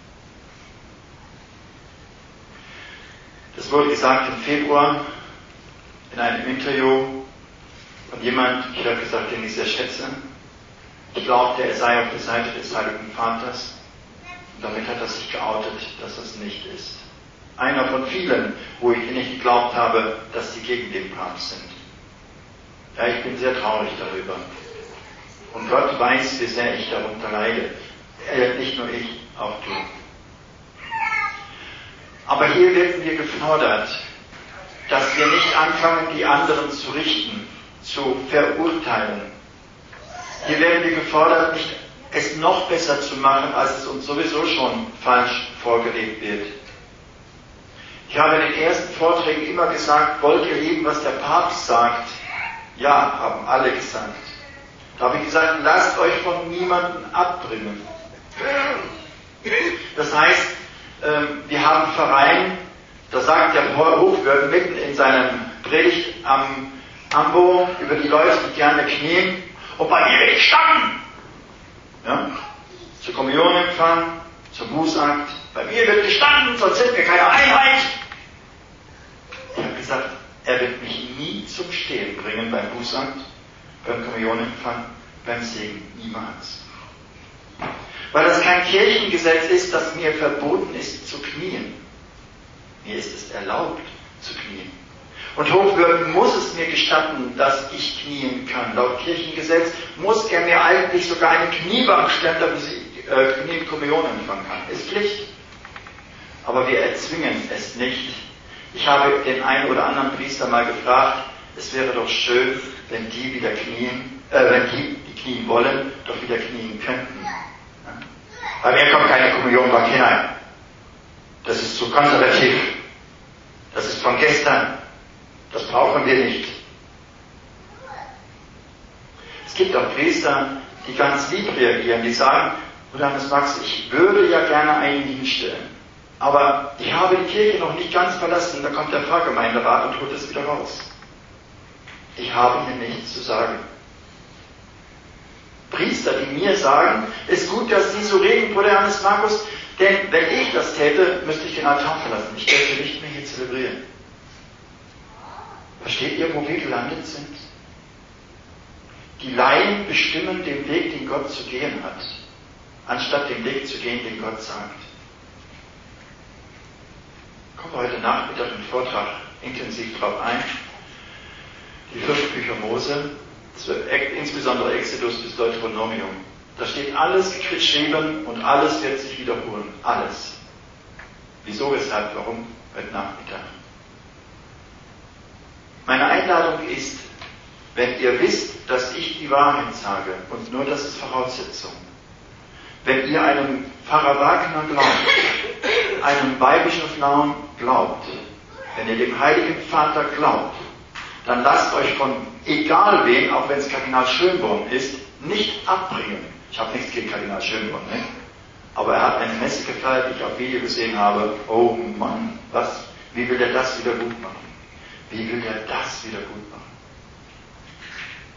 Das wurde gesagt im Februar in einem Interview von jemand, ich habe gesagt, den ich sehr schätze. Ich glaubte, er sei auf der Seite des Heiligen Vaters. Und damit hat er sich geoutet, dass es nicht ist. Einer von vielen, wo ich nicht geglaubt habe, dass sie gegen den Papst sind. Ja, ich bin sehr traurig darüber. Und Gott weiß, wie sehr ich darunter leide. Nicht nur ich, auch du. Aber hier werden wir gefordert, dass wir nicht anfangen, die anderen zu richten, zu verurteilen. Hier werden wir gefordert, nicht es noch besser zu machen, als es uns sowieso schon falsch vorgelebt wird. Ich habe in den ersten Vorträgen immer gesagt, wollt ihr leben, was der Papst sagt? Ja, haben alle gesagt. Da habe ich gesagt, lasst euch von niemandem abbringen. Das heißt, wir haben einen Verein, da sagt der Hofwirt mitten in seinem Predigt am Ambo über die Leute, die gerne knien, und bei mir wird gestanden. Ja? Zur Kommunionempfang, zum Bußakt, bei mir wird gestanden, sonst sind wir keine Einheit. Ich habe gesagt, er wird mich nie zum Stehen bringen beim Bußakt, beim Kommunionempfang, beim Segen, niemals. Weil das kein Kirchengesetz ist, das mir verboten ist zu knien. Mir ist es erlaubt zu knien. Und Hofwirt muss es mir gestatten, dass ich knien kann. Laut Kirchengesetz muss er mir eigentlich sogar eine Kniebank stellen, damit ich Knie und Kommunion empfangen kann. Ist Pflicht. Aber wir erzwingen es nicht. Ich habe den einen oder anderen Priester mal gefragt, es wäre doch schön, wenn die wieder knien, wenn die knien wollen, doch wieder knien könnten. Ja? Bei mir kommt keine Kommunionbank hinein. Das ist zu konservativ. Das ist von gestern. Das brauchen wir nicht. Es gibt auch Priester, die ganz lieb reagieren, die sagen, Bruder Hannes Max, ich würde ja gerne einen hinstellen, aber ich habe die Kirche noch nicht ganz verlassen, da kommt der Pfarrgemeinderat und holt es wieder raus. Ich habe hier nichts zu sagen. Priester, die mir sagen, ist gut, dass Sie so reden, Bruder Hannes Markus, denn wenn ich das täte, müsste ich den Altar verlassen. Ich dürfte nicht mehr hier zelebrieren. Versteht ihr, wo wir gelandet sind? Die Laien bestimmen den Weg, den Gott zu gehen hat, anstatt den Weg zu gehen, den Gott sagt. Kommen wir heute Nachmittag im Vortrag intensiv drauf ein. Die 5 Bücher Mose, insbesondere Exodus bis Deuteronomium. Da steht alles geschrieben und alles wird sich wiederholen. Alles. Wieso, weshalb, warum? Heute Nachmittag. Meine Einladung ist, wenn ihr wisst, dass ich die Wahrheit sage, und nur das ist Voraussetzung, wenn ihr einem Pfarrer Wagner glaubt, einem Weihbischof glaubt, wenn ihr dem Heiligen Vater glaubt, dann lasst euch von egal wem, auch wenn es Kardinal Schönborn ist, nicht abbringen. Ich habe nichts gegen Kardinal Schönborn, ne? Aber er hat eine Messe gefeiert, die ich auf Video gesehen habe. Oh Mann, wie will er das wieder gut machen? Wie will er das wieder gut machen?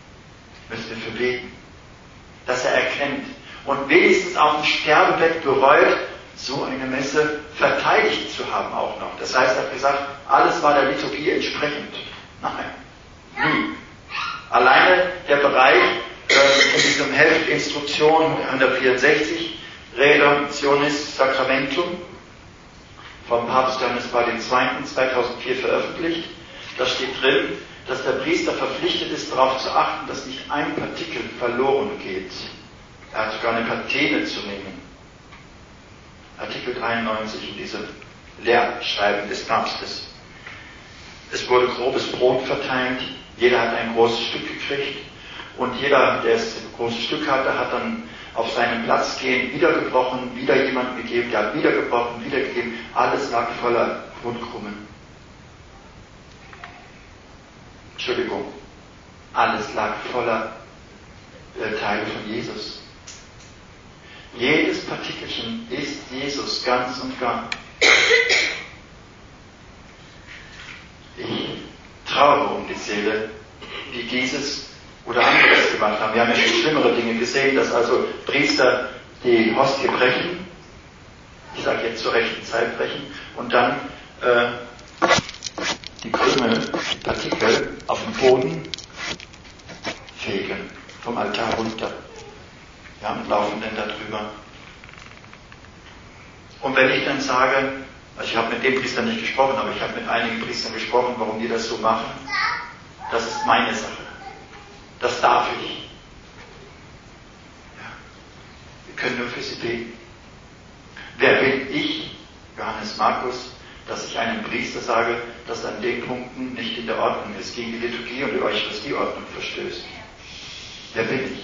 müssen wir für beten, dass er erkennt und wenigstens auf dem Sterbebett bereut, so eine Messe verteidigt zu haben auch noch. Das heißt, er hat gesagt, alles war der Liturgie entsprechend. Nein, nie. Alleine der Bereich in diesem Heft Instruktion 164, Redemptionis Sacramentum, vom Papst Johannes Paul II. 2004 veröffentlicht. Da steht drin, dass der Priester verpflichtet ist, darauf zu achten, dass nicht ein Partikel verloren geht. Er hat sogar eine Patene zu nehmen. Artikel 93 in diesem Lehrschreiben des Papstes. Es wurde grobes Brot verteilt, jeder hat ein großes Stück gekriegt und jeder, der das große Stück hatte, hat dann auf seinen Platz gehen, wieder gebrochen, wieder jemandem gegeben, der hat wieder gebrochen, wieder gegeben. Alles lag voller Brotkrumen. Entschuldigung, alles lag voller Teile von Jesus. Jedes Partikelchen ist Jesus ganz und gar. Ich trauere um die Seele, die dieses oder anderes gemacht haben. Wir haben ja schon schlimmere Dinge gesehen, dass also Priester die Hostie brechen, ich sage jetzt zur rechten Zeit brechen, und dann die Krümel, die Partikel auf dem Boden fegen, vom Altar runter. Ja, und laufen dann darüber. Und wenn ich dann sage, also ich habe mit dem Priester nicht gesprochen, aber ich habe mit einigen Priestern gesprochen, warum die das so machen, das ist meine Sache. Das darf ich. Ja. Wir können nur für sie beten. Wer bin ich, Johannes Markus, dass ich einem Priester sage, dass an den Punkten nicht in der Ordnung ist, gegen die Liturgie und die Eucharistieordnung verstößt? Wer bin ich?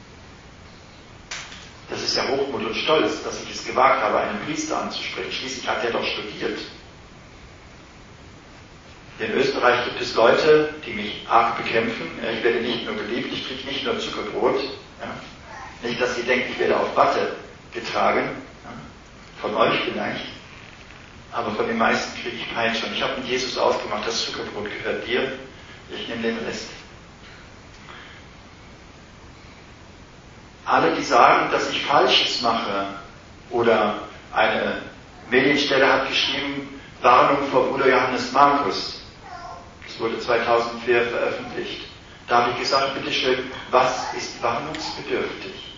Das ist ja Hochmut und Stolz, dass ich es gewagt habe, einen Priester anzusprechen. Schließlich hat er doch studiert. In Österreich gibt es Leute, die mich arg bekämpfen. Ich werde nicht nur geliebt, ich kriege nicht nur Zuckerbrot. Ja. Nicht, dass sie denken, ich werde auf Watte getragen. Ja. Von euch vielleicht. Aber von den meisten kriege ich Peitsche. Und ich habe mit Jesus ausgemacht, das Zuckerbrot gehört dir. Ich nehme den Rest. Alle, die sagen, dass ich Falsches mache, oder eine Medienstelle hat geschrieben, Warnung vor Bruder Johannes Markus. Das wurde 2004 veröffentlicht. Da habe ich gesagt, bitteschön, was ist warnungsbedürftig?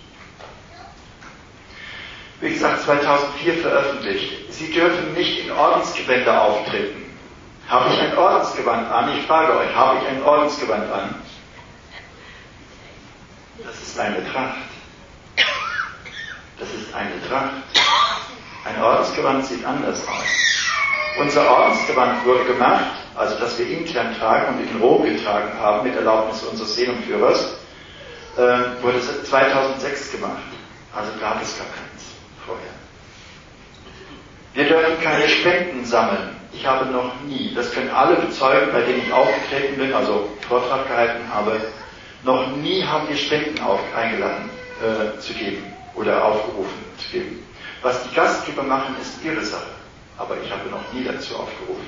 Wie gesagt, 2004 veröffentlicht. Sie dürfen nicht in Ordensgewänder auftreten. Habe ich ein Ordensgewand an? Ich frage euch, habe ich ein Ordensgewand an? Das ist eine Tracht. Das ist eine Tracht. Ein Ordensgewand sieht anders aus. Unser Ordensgewand wurde gemacht, also das wir intern tragen und in Rom getragen haben, mit Erlaubnis unseres Seelenführers, wurde 2006 gemacht. Also gab es gar keins vorher. Wir dürfen keine Spenden sammeln. Ich habe noch nie, das können alle bezeugen, bei denen ich aufgetreten bin, also Vortrag gehalten habe, noch nie haben wir Spenden eingeladen zu geben oder aufgerufen zu geben. Was die Gastgeber machen, ist ihre Sache. Aber ich habe noch nie dazu aufgerufen.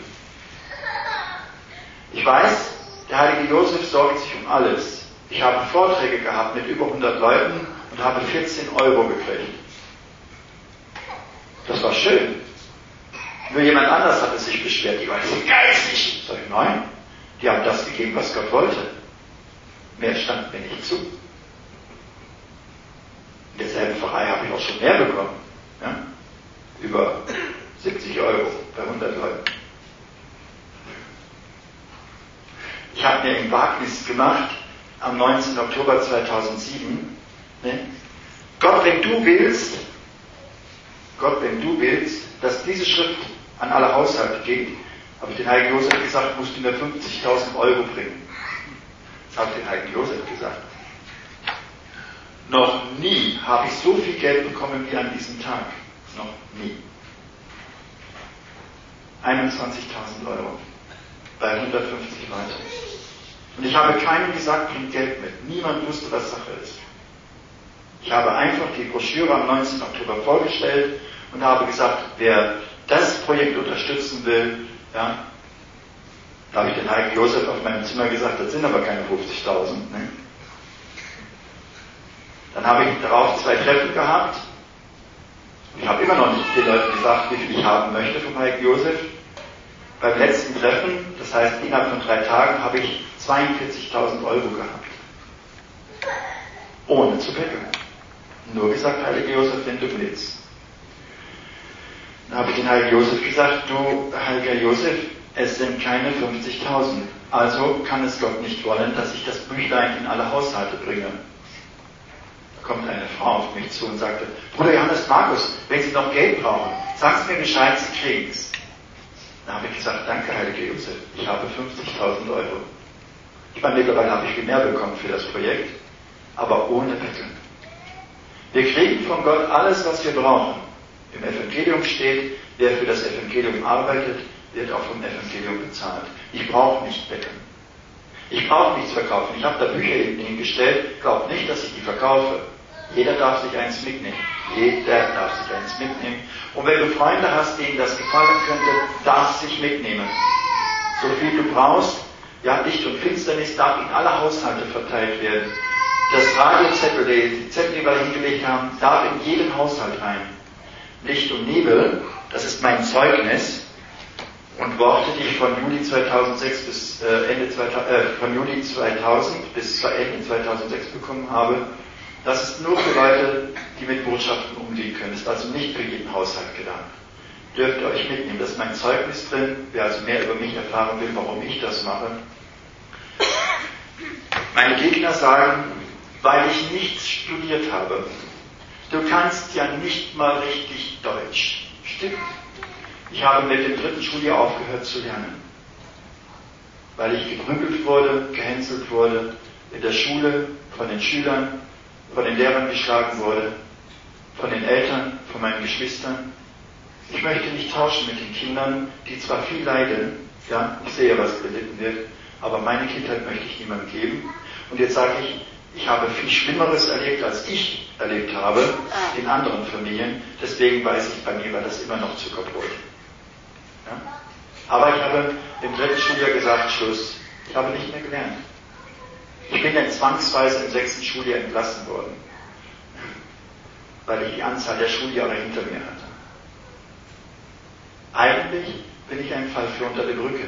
Ich weiß, der heilige Josef sorgt sich um alles. Ich habe Vorträge gehabt mit über 100 Leuten und habe 14 Euro gekriegt. Das war schön. Nur jemand anders hatte sich beschwert, die waren so geistig. Sag ich, nein, die haben das gegeben, was Gott wollte. Mehr stand mir nicht zu. In derselben Pfarrei habe ich auch schon mehr bekommen. Ja? Über 70 Euro bei 100 Leuten. Ich habe mir im Wagnis gemacht, am 19. Oktober 2007, ne? Gott, wenn du willst, dass diese Schrift an alle Haushalte geht, habe ich den heiligen Josef gesagt, musst du mir 50.000 Euro bringen. Das habe ich den heiligen Josef gesagt. Noch nie habe ich so viel Geld bekommen wie an diesem Tag. Noch nie. 21.000 Euro bei 150 Leuten. Und ich habe keinem gesagt, bring Geld mit. Niemand wusste, was Sache ist. Ich habe einfach die Broschüre am 19. Oktober vorgestellt und habe gesagt, wer das Projekt unterstützen will, ja, da habe ich den heiligen Josef auf meinem Zimmer gesagt, das sind aber keine 50.000. Ne? Dann habe ich darauf 2 Treffen gehabt. Ich habe immer noch nicht den Leuten gesagt, wie viel ich haben möchte vom Heiligen Josef. Beim letzten Treffen, das heißt innerhalb von 3 Tagen, habe ich 42.000 Euro gehabt. Ohne zu betteln. Nur gesagt, Heiliger Josef, wenn du willst. Dann habe ich den Heiligen Josef gesagt, du, Heiliger Josef, es sind keine 50.000. Also kann es Gott nicht wollen, dass ich das Büchlein in alle Haushalte bringe. Da kommt eine Frau auf mich zu und sagte, Bruder Johannes Markus, wenn Sie noch Geld brauchen, sagen Sie mir Bescheid, Sie kriegen es. Dann habe ich gesagt, danke Heiliger Josef, ich habe 50.000 Euro. Ich meine, mittlerweile habe ich viel mehr bekommen für das Projekt, aber ohne Betteln. Wir kriegen von Gott alles, was wir brauchen. Im Evangelium steht, wer für das Evangelium arbeitet, wird auch vom Evangelium bezahlt. Ich brauche nicht betteln. Ich brauche nichts verkaufen. Ich habe da Bücher hingestellt, glaubt nicht, dass ich die verkaufe. Jeder darf sich eins mitnehmen. Jeder darf sich eins mitnehmen. Und wenn du Freunde hast, denen das gefallen könnte, darfst sich mitnehmen. So viel du brauchst, ja, Licht und Finsternis darf in alle Haushalte verteilt werden. Das Radiozettel, die Zettel, die wir hingelegt haben, darf in jeden Haushalt rein. Licht und Nebel, das ist mein Zeugnis. Und Worte, die ich von Juli 2006 bis Ende 2000 bis Ende 2006 bekommen habe, das ist nur für Leute, die mit Botschaften umgehen können. Das ist also nicht für jeden Haushalt gedacht. Dürft ihr euch mitnehmen. Das ist mein Zeugnis drin. Wer also mehr über mich erfahren will, warum ich das mache. Meine Gegner sagen, weil ich nichts studiert habe. Du kannst ja nicht mal richtig Deutsch. Stimmt. Ich habe mit dem 3. Schuljahr aufgehört zu lernen. Weil ich geprügelt wurde, gehänselt wurde, in der Schule, von den Schülern, von den Lehrern geschlagen wurde, von den Eltern, von meinen Geschwistern. Ich möchte nicht tauschen mit den Kindern, die zwar viel leiden, ja, ich sehe, was gelitten wird, aber meine Kindheit möchte ich niemandem geben. Und jetzt sage ich, ich habe viel Schlimmeres erlebt, als ich erlebt habe, in anderen Familien. Deswegen weiß ich, bei mir war das immer noch Zuckerbrot. Ja? Aber ich habe im 3. Schuljahr gesagt, Schluss. Ich habe nicht mehr gelernt. Ich bin dann zwangsweise im 6. Schuljahr entlassen worden, weil ich die Anzahl der Schuljahre hinter mir hatte. Eigentlich bin ich ein Fall für unter der Brücke.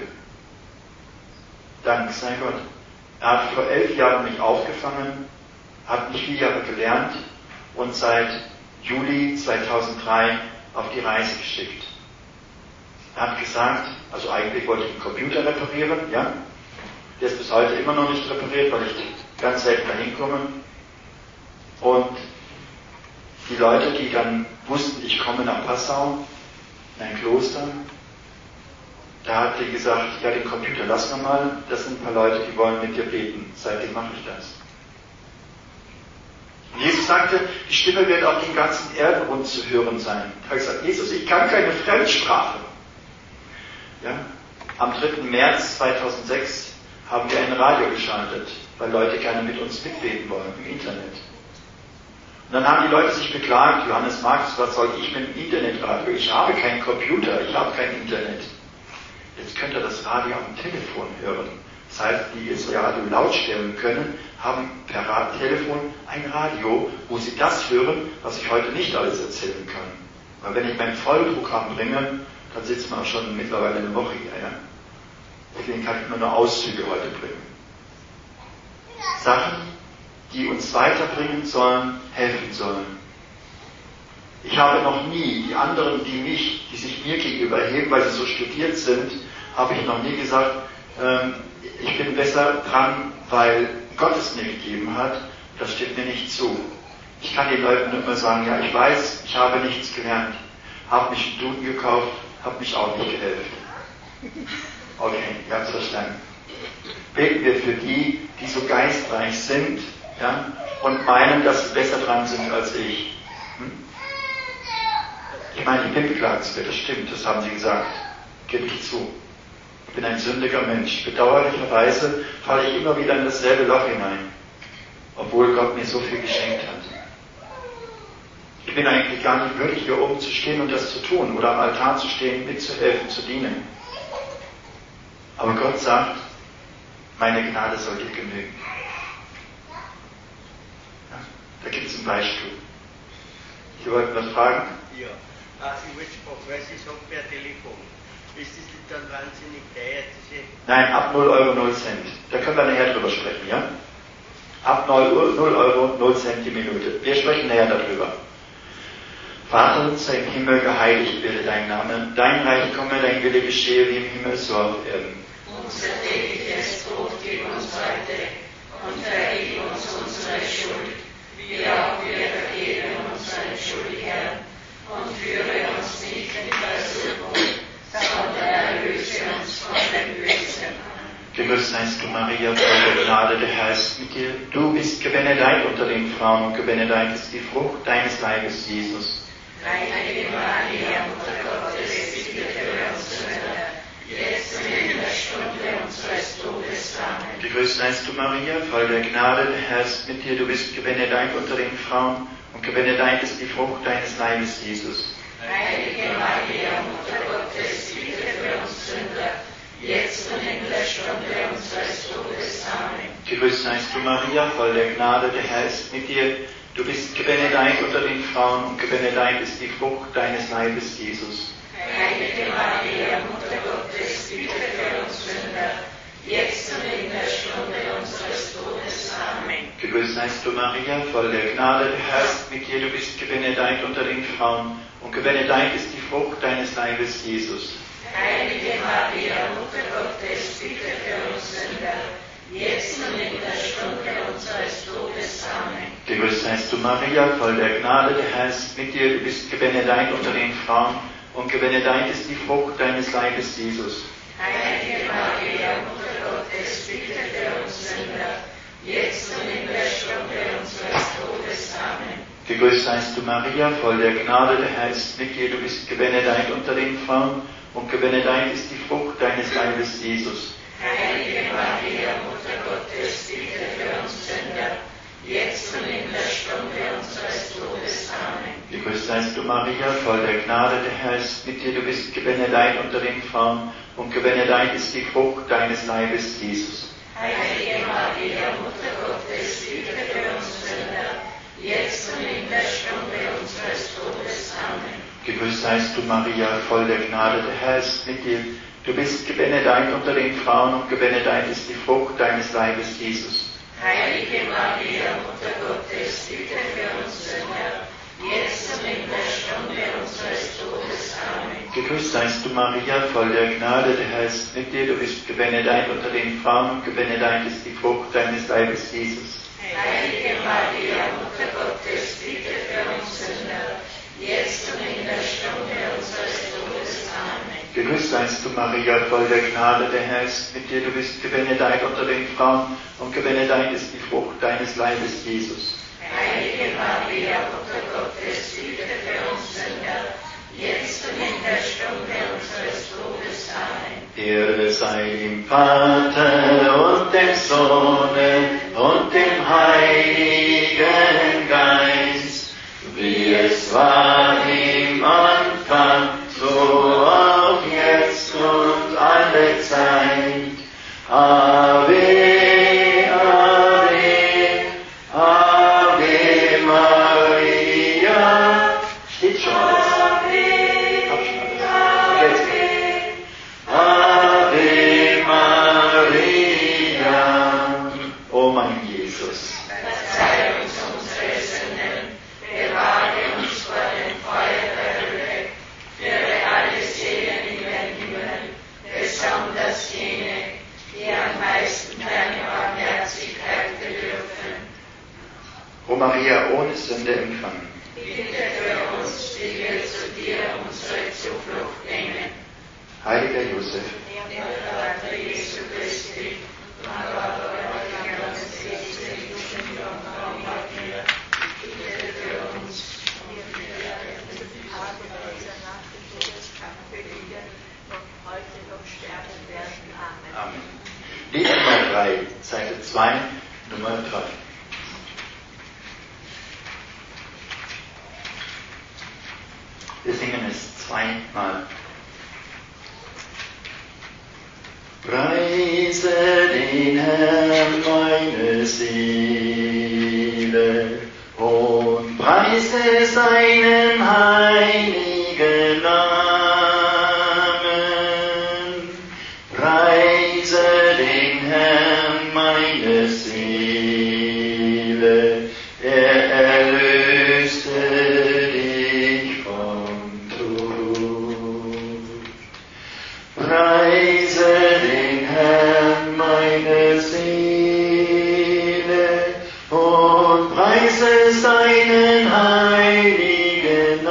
Dank sei Gott. Er hat vor 11 Jahren mich aufgefangen, hat mich 4 Jahre gelernt und seit Juli 2003 auf die Reise geschickt. Er hat gesagt, also eigentlich wollte ich einen Computer reparieren, ja. Der ist bis heute immer noch nicht repariert, weil ich ganz selten dahin komme. Und die Leute, die dann wussten, ich komme nach Passau, in ein Kloster, da hat die gesagt, ja, den Computer lassen wir mal, das sind ein paar Leute, die wollen mit dir beten. Seitdem mache ich das. Und Jesus sagte, die Stimme wird auf den ganzen Erdenrund zu hören sein. Da habe ich gesagt, Jesus, ich kann keine Fremdsprache. Ja? Am 3. März 2006 haben wir ein Radio geschaltet, weil Leute gerne mit uns mitbeten wollen im Internet. Und dann haben die Leute sich beklagt, Johannes Markus, was soll ich mit dem Internetradio? Ich habe keinen Computer, ich habe kein Internet. Jetzt könnt ihr das Radio am Telefon hören. Das heißt, die das Radio laut stellen können, haben per Telefon ein Radio, wo sie das hören, was ich heute nicht alles erzählen kann. Weil wenn ich mein Vollprogramm bringe, dann sitzt man auch schon mittlerweile eine Woche hier. Ja? Deswegen kann ich nur Auszüge heute bringen. Sachen, die uns weiterbringen sollen, helfen sollen. Ich habe noch nie die anderen, die sich mir gegenüber erheben, weil sie so studiert sind, habe ich noch nie gesagt, ich bin besser dran, weil Gott es mir gegeben hat. Das steht mir nicht zu. Ich kann den Leuten nur immer sagen, ja, ich weiß, ich habe nichts gelernt, habe mich einen Duden gekauft, habe mich auch nicht gehelfen. Okay, ihr habt es verstanden. Beten wir für die, die so geistreich sind, ja, und meinen, dass sie besser dran sind als ich. Ich meine, ich bin beklagenswert, das stimmt, das haben sie gesagt. Gebe ich zu. Ich bin ein sündiger Mensch. Bedauerlicherweise falle ich immer wieder in dasselbe Loch hinein, obwohl Gott mir so viel geschenkt hat. Ich bin eigentlich gar nicht würdig, hier oben zu stehen und das zu tun oder am Altar zu stehen, mitzuhelfen, zu dienen. Aber Gott sagt, meine Gnade soll dir genügen. Ja, da gibt es ein zum Beispiel. Sie wollten was fragen? Ja, ich wollte fragen, weil Sie sagen per Telefon. Ist das nicht dann wahnsinnig teuer, diese... Nein, ab 0 Euro 0 Cent. Da können wir nachher drüber sprechen, ja? Ab 0 Euro 0 Cent die Minute. Wir sprechen näher darüber. Vater unser im Himmel, geheiligt werde dein Name. Dein Reich komme, dein Wille geschehe wie im Himmel, so auf Erden. Unser tägliches Brot gib uns heute und vergib uns unsere Schuld, wie auch wir vergeben unseren Schuldigern. Und führe uns nicht in Versuchung, sondern erlöse uns von dem Bösen. Gegrüßt seist du, Maria, voll der Gnade, der Herr ist mit dir. Du bist gebenedeit unter den Frauen und gebenedeit ist die Frucht deines Leibes, Jesus. Heilige Maria, Mutter Gottes, bitte für uns Sünder, jetzt und in der Stunde unseres Todes. Amen. Gegrüßt seist du, Maria, voll der Gnade, der Herr ist mit dir. Du bist gebenedeit unter den Frauen und gebenedeit ist die Frucht deines Leibes, Jesus. Heilige Maria, Mutter Gottes, bitte für uns Sünder, jetzt und in der Stunde unseres Todes. Amen. Gegrüßt seist du, Maria, voll der Gnade, der Herr ist mit dir. Du bist gebenedeit unter den Frauen und gebenedeit ist die Frucht deines Leibes, Jesus. Heilige Maria, Mutter Gottes, bitte für uns Sünder, jetzt und in der Stunde unseres Todes. Amen. Gegrüßt seist du, Maria, voll der Gnade, der Herr ist mit dir. Du bist gebenedeit unter den Frauen und gebenedeit ist die Frucht deines Leibes, Jesus. Heilige Maria, Mutter Gottes, bitte für uns Sünder, jetzt und in der Stunde unseres Todes. Amen. Gegrüßt seist du, Maria, voll der Gnade, der Herr ist mit dir. Du bist gebenedeit unter den Frauen und gebenedeit ist die Frucht deines Leibes, Jesus. Heilige Maria, Mutter Gottes, bitte für uns Sünder, jetzt und in der Stunde unseres Todes. Amen. Gegrüßt seist du, Maria, voll der Gnade, der Herr ist mit dir. Du bist gebenedeit unter den Frauen und gebenedeit ist die Frucht deines Leibes, Jesus. Heilige Maria, Mutter Gottes, bitte für uns Sünder, jetzt und in der Stunde unseres Todes. Amen. Gegrüßt seist du, Maria, voll der Gnade, der Herr ist mit dir. Du bist gebenedeit unter den Frauen und gebenedeit ist die Frucht deines Leibes, Jesus. Heilige Maria, Mutter Gottes, bitte für uns Sünder, jetzt und in der Stunde unseres Todes. Amen. Gegrüßt seist du, Maria, voll der Gnade, der Herr ist mit dir. Du bist gebenedeit unter den Frauen und gebenedeit ist die Frucht deines Leibes, Jesus. Heilige Maria, Mutter Gottes, bitte für uns Sünder, jetzt und in der Stunde unseres Todes. Amen. Gegrüßt seist du, Maria, voll der Gnade, der Herr ist mit dir. Du bist gebenedeit unter den Frauen und gebenedeit ist die Frucht deines Leibes, Jesus. Heilige Maria, Mutter Gottes, bitte für uns Sünder, jetzt und in der Stunde unseres Todes. Amen. Gegrüßt seist du, Maria, voll der Gnade, der Herr ist mit dir. Du bist gebenedeit unter den Frauen und gebenedeit ist die Frucht deines Leibes, Jesus. Heilige Maria, Mutter Gottes, bitte für uns Sünder, jetzt und in der Stunde unseres Todes. Amen. Ehre sei dem Vater und dem Sohne und dem Heiligen Geist, wie es war im Anfang, so auch jetzt und alle Zeit. Ave, Ave, Ave Maria. Steht schon alles. Ave Maria. O mein Jesus. Verzeih uns unsere Sünden, bewahre uns vor dem Feuer der Hölle, führe alle Seelen in den Himmel, besonders jene, die am meisten deine Barmherzigkeit bedürfen. O Maria, ohne Sünde empfangen. Bitte für uns, die wir zu dir unsere Zuflucht nehmen. Heiliger Josef, Der Vater Jesu Christi, bitte für uns. Amen. Lied Nummer 3, Seite 2, Nummer 3. Wir singen es zweimal. Preise den Herrn, meine Seele, und preise seinen heiligen Namen, preise den Herrn meine Seele, er erlöste dich vom Tod. Preise den Herrn meine Seele und preise seinen heiligen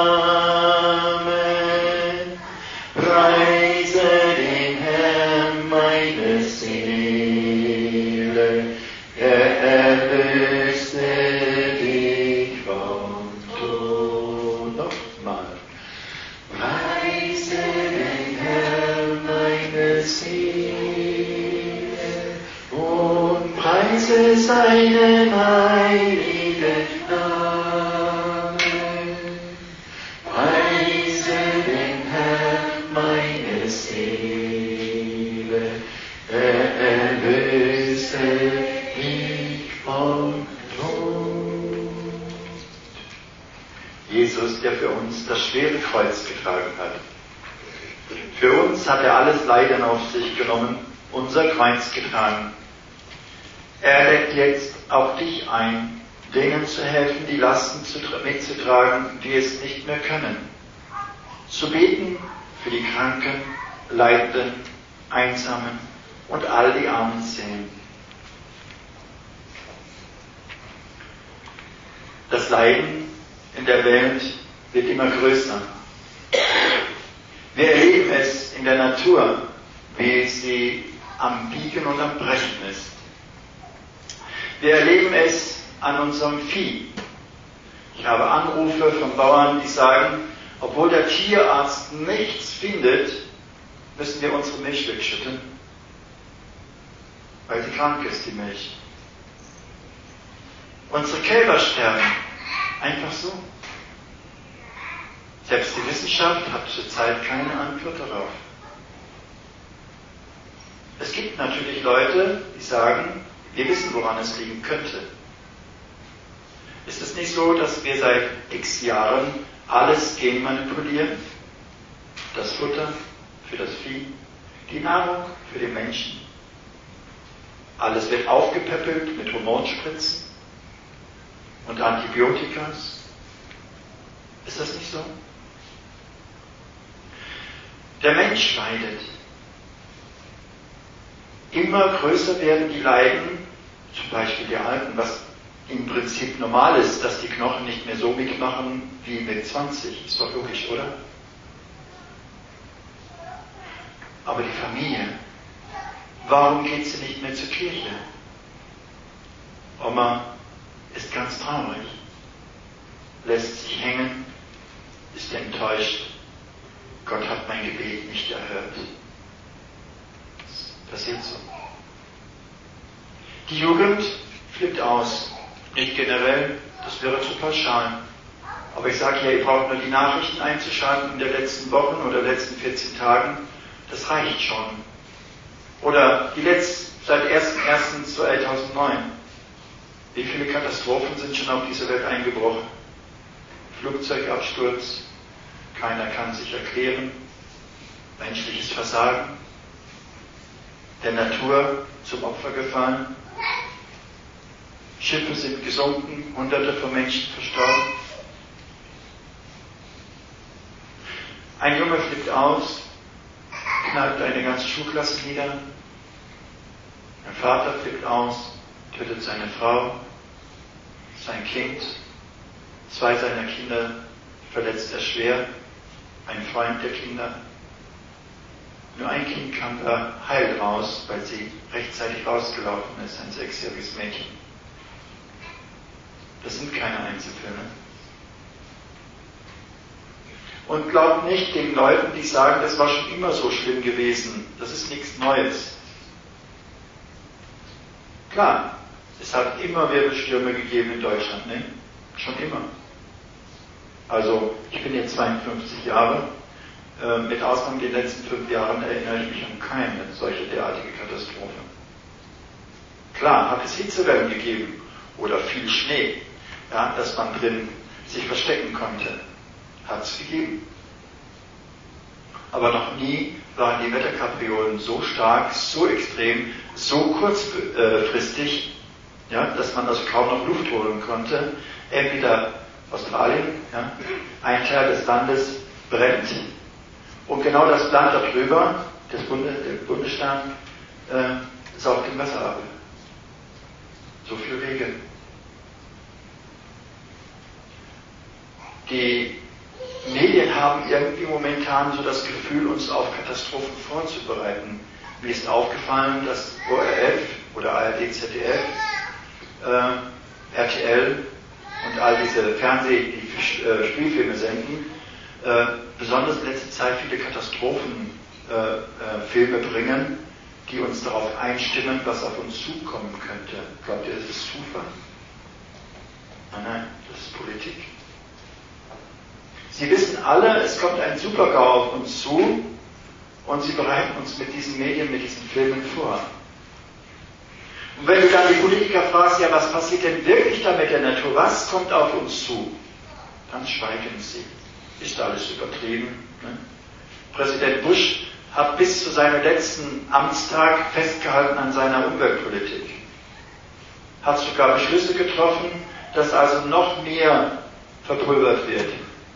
Namen. Preise den Herrn meine Seele, er erlöste dich vom Tod. Nochmal. Preise den Herrn meine Seele und preise seinen heiligen Namen. Preise den Herrn meine Seele, er erlöste mich vom Tod. Jesus, der für uns das schwere Kreuz getragen hat. Für uns hat er alles Leiden auf sich genommen, unser Kreuz getragen. Er lädt jetzt auch dich ein, denen zu helfen, die Lasten mitzutragen, die es nicht mehr können. Zu beten für die Kranken, Leidenden, Einsamen und all die armen Seelen. Das Leiden in der Welt wird immer größer. Wir erleben es in der Natur, wie sie am Biegen und am Brechen ist. Wir erleben es an unserem Vieh. Ich habe Anrufe von Bauern, die sagen, obwohl der Tierarzt nichts findet, müssen wir unsere Milch wegschütten, weil sie krank ist, die Milch. Unsere Kälber sterben, einfach so. Selbst die Wissenschaft hat zurzeit keine Antwort darauf. Es gibt natürlich Leute, die sagen, wir wissen, woran es liegen könnte. Ist es nicht so, dass wir seit x Jahren alles genmanipulieren? Das Futter für das Vieh, die Nahrung für den Menschen. Alles wird aufgepäppelt mit Hormonspritzen und Antibiotikas. Ist das nicht so? Der Mensch leidet. Immer größer werden die Leiden, zum Beispiel die Alten, was im Prinzip normal ist, dass die Knochen nicht mehr so mitmachen wie mit 20. Ist doch logisch, oder? Aber die Familie, warum geht sie nicht mehr zur Kirche? Oma ist ganz traurig, lässt sich hängen, ist enttäuscht. Gott hat mein Gebet nicht erhört. Das passiert so. Die Jugend flippt aus. Nicht generell, das wäre zu pauschal. Aber ich sage ja, ihr braucht nur die Nachrichten einzuschalten in den letzten Wochen oder letzten 14 Tagen. Das reicht schon. Oder seit 1.1.2009. Wie viele Katastrophen sind schon auf diese Welt eingebrochen? Flugzeugabsturz, keiner kann sich erklären, menschliches Versagen, der Natur zum Opfer gefallen, Schiffe sind gesunken, Hunderte von Menschen verstorben. Ein Junge flippt aus, knallt eine ganze Schulklasse nieder. Ein Vater flippt aus, tötet seine Frau, sein Kind, 2 seiner Kinder verletzt er schwer, ein Freund der Kinder. Nur ein Kind kam da heil raus, weil sie rechtzeitig rausgelaufen ist, ein 6-jähriges Mädchen. Das sind keine Einzelfälle. Und glaubt nicht den Leuten, die sagen, das war schon immer so schlimm gewesen. Das ist nichts Neues. Klar, es hat immer Wirbelstürme gegeben in Deutschland, ne? Schon immer. Also, ich bin jetzt 52 Jahre. Mit Ausnahme der letzten 5 Jahren erinnere ich mich an keine solche derartige Katastrophe. Klar, hat es Hitzewellen gegeben oder viel Schnee, ja, dass man drin sich verstecken konnte, hat es gegeben. Aber noch nie waren die Wetterkapriolen so stark, so extrem, so kurzfristig, ja, dass man also kaum noch Luft holen konnte. Entweder Australien, ja, ein Teil des Landes brennt und genau das Land darüber, der Bundesstaat, saugt im Wasser ab. So viel Wege. Die Medien haben irgendwie momentan so das Gefühl, uns auf Katastrophen vorzubereiten. Mir ist aufgefallen, dass ORF oder ARD, ZDF, RTL und all diese Spielfilme senden, besonders in letzter Zeit viele Katastrophenfilme bringen, die uns darauf einstimmen, was auf uns zukommen könnte. Glaubt ihr, das ist Zufall? Nein, das ist Politik. Sie wissen alle, es kommt ein Super-GAU auf uns zu und sie bereiten uns mit diesen Medien, mit diesen Filmen vor. Und wenn du dann die Politiker fragst, ja, was passiert denn wirklich da mit der Natur? Was kommt auf uns zu? Dann schweigen sie. Ist alles übertrieben. Ne? Präsident Bush hat bis zu seinem letzten Amtstag festgehalten an seiner Umweltpolitik. Hat sogar Beschlüsse getroffen, dass also noch mehr verpulvert wird.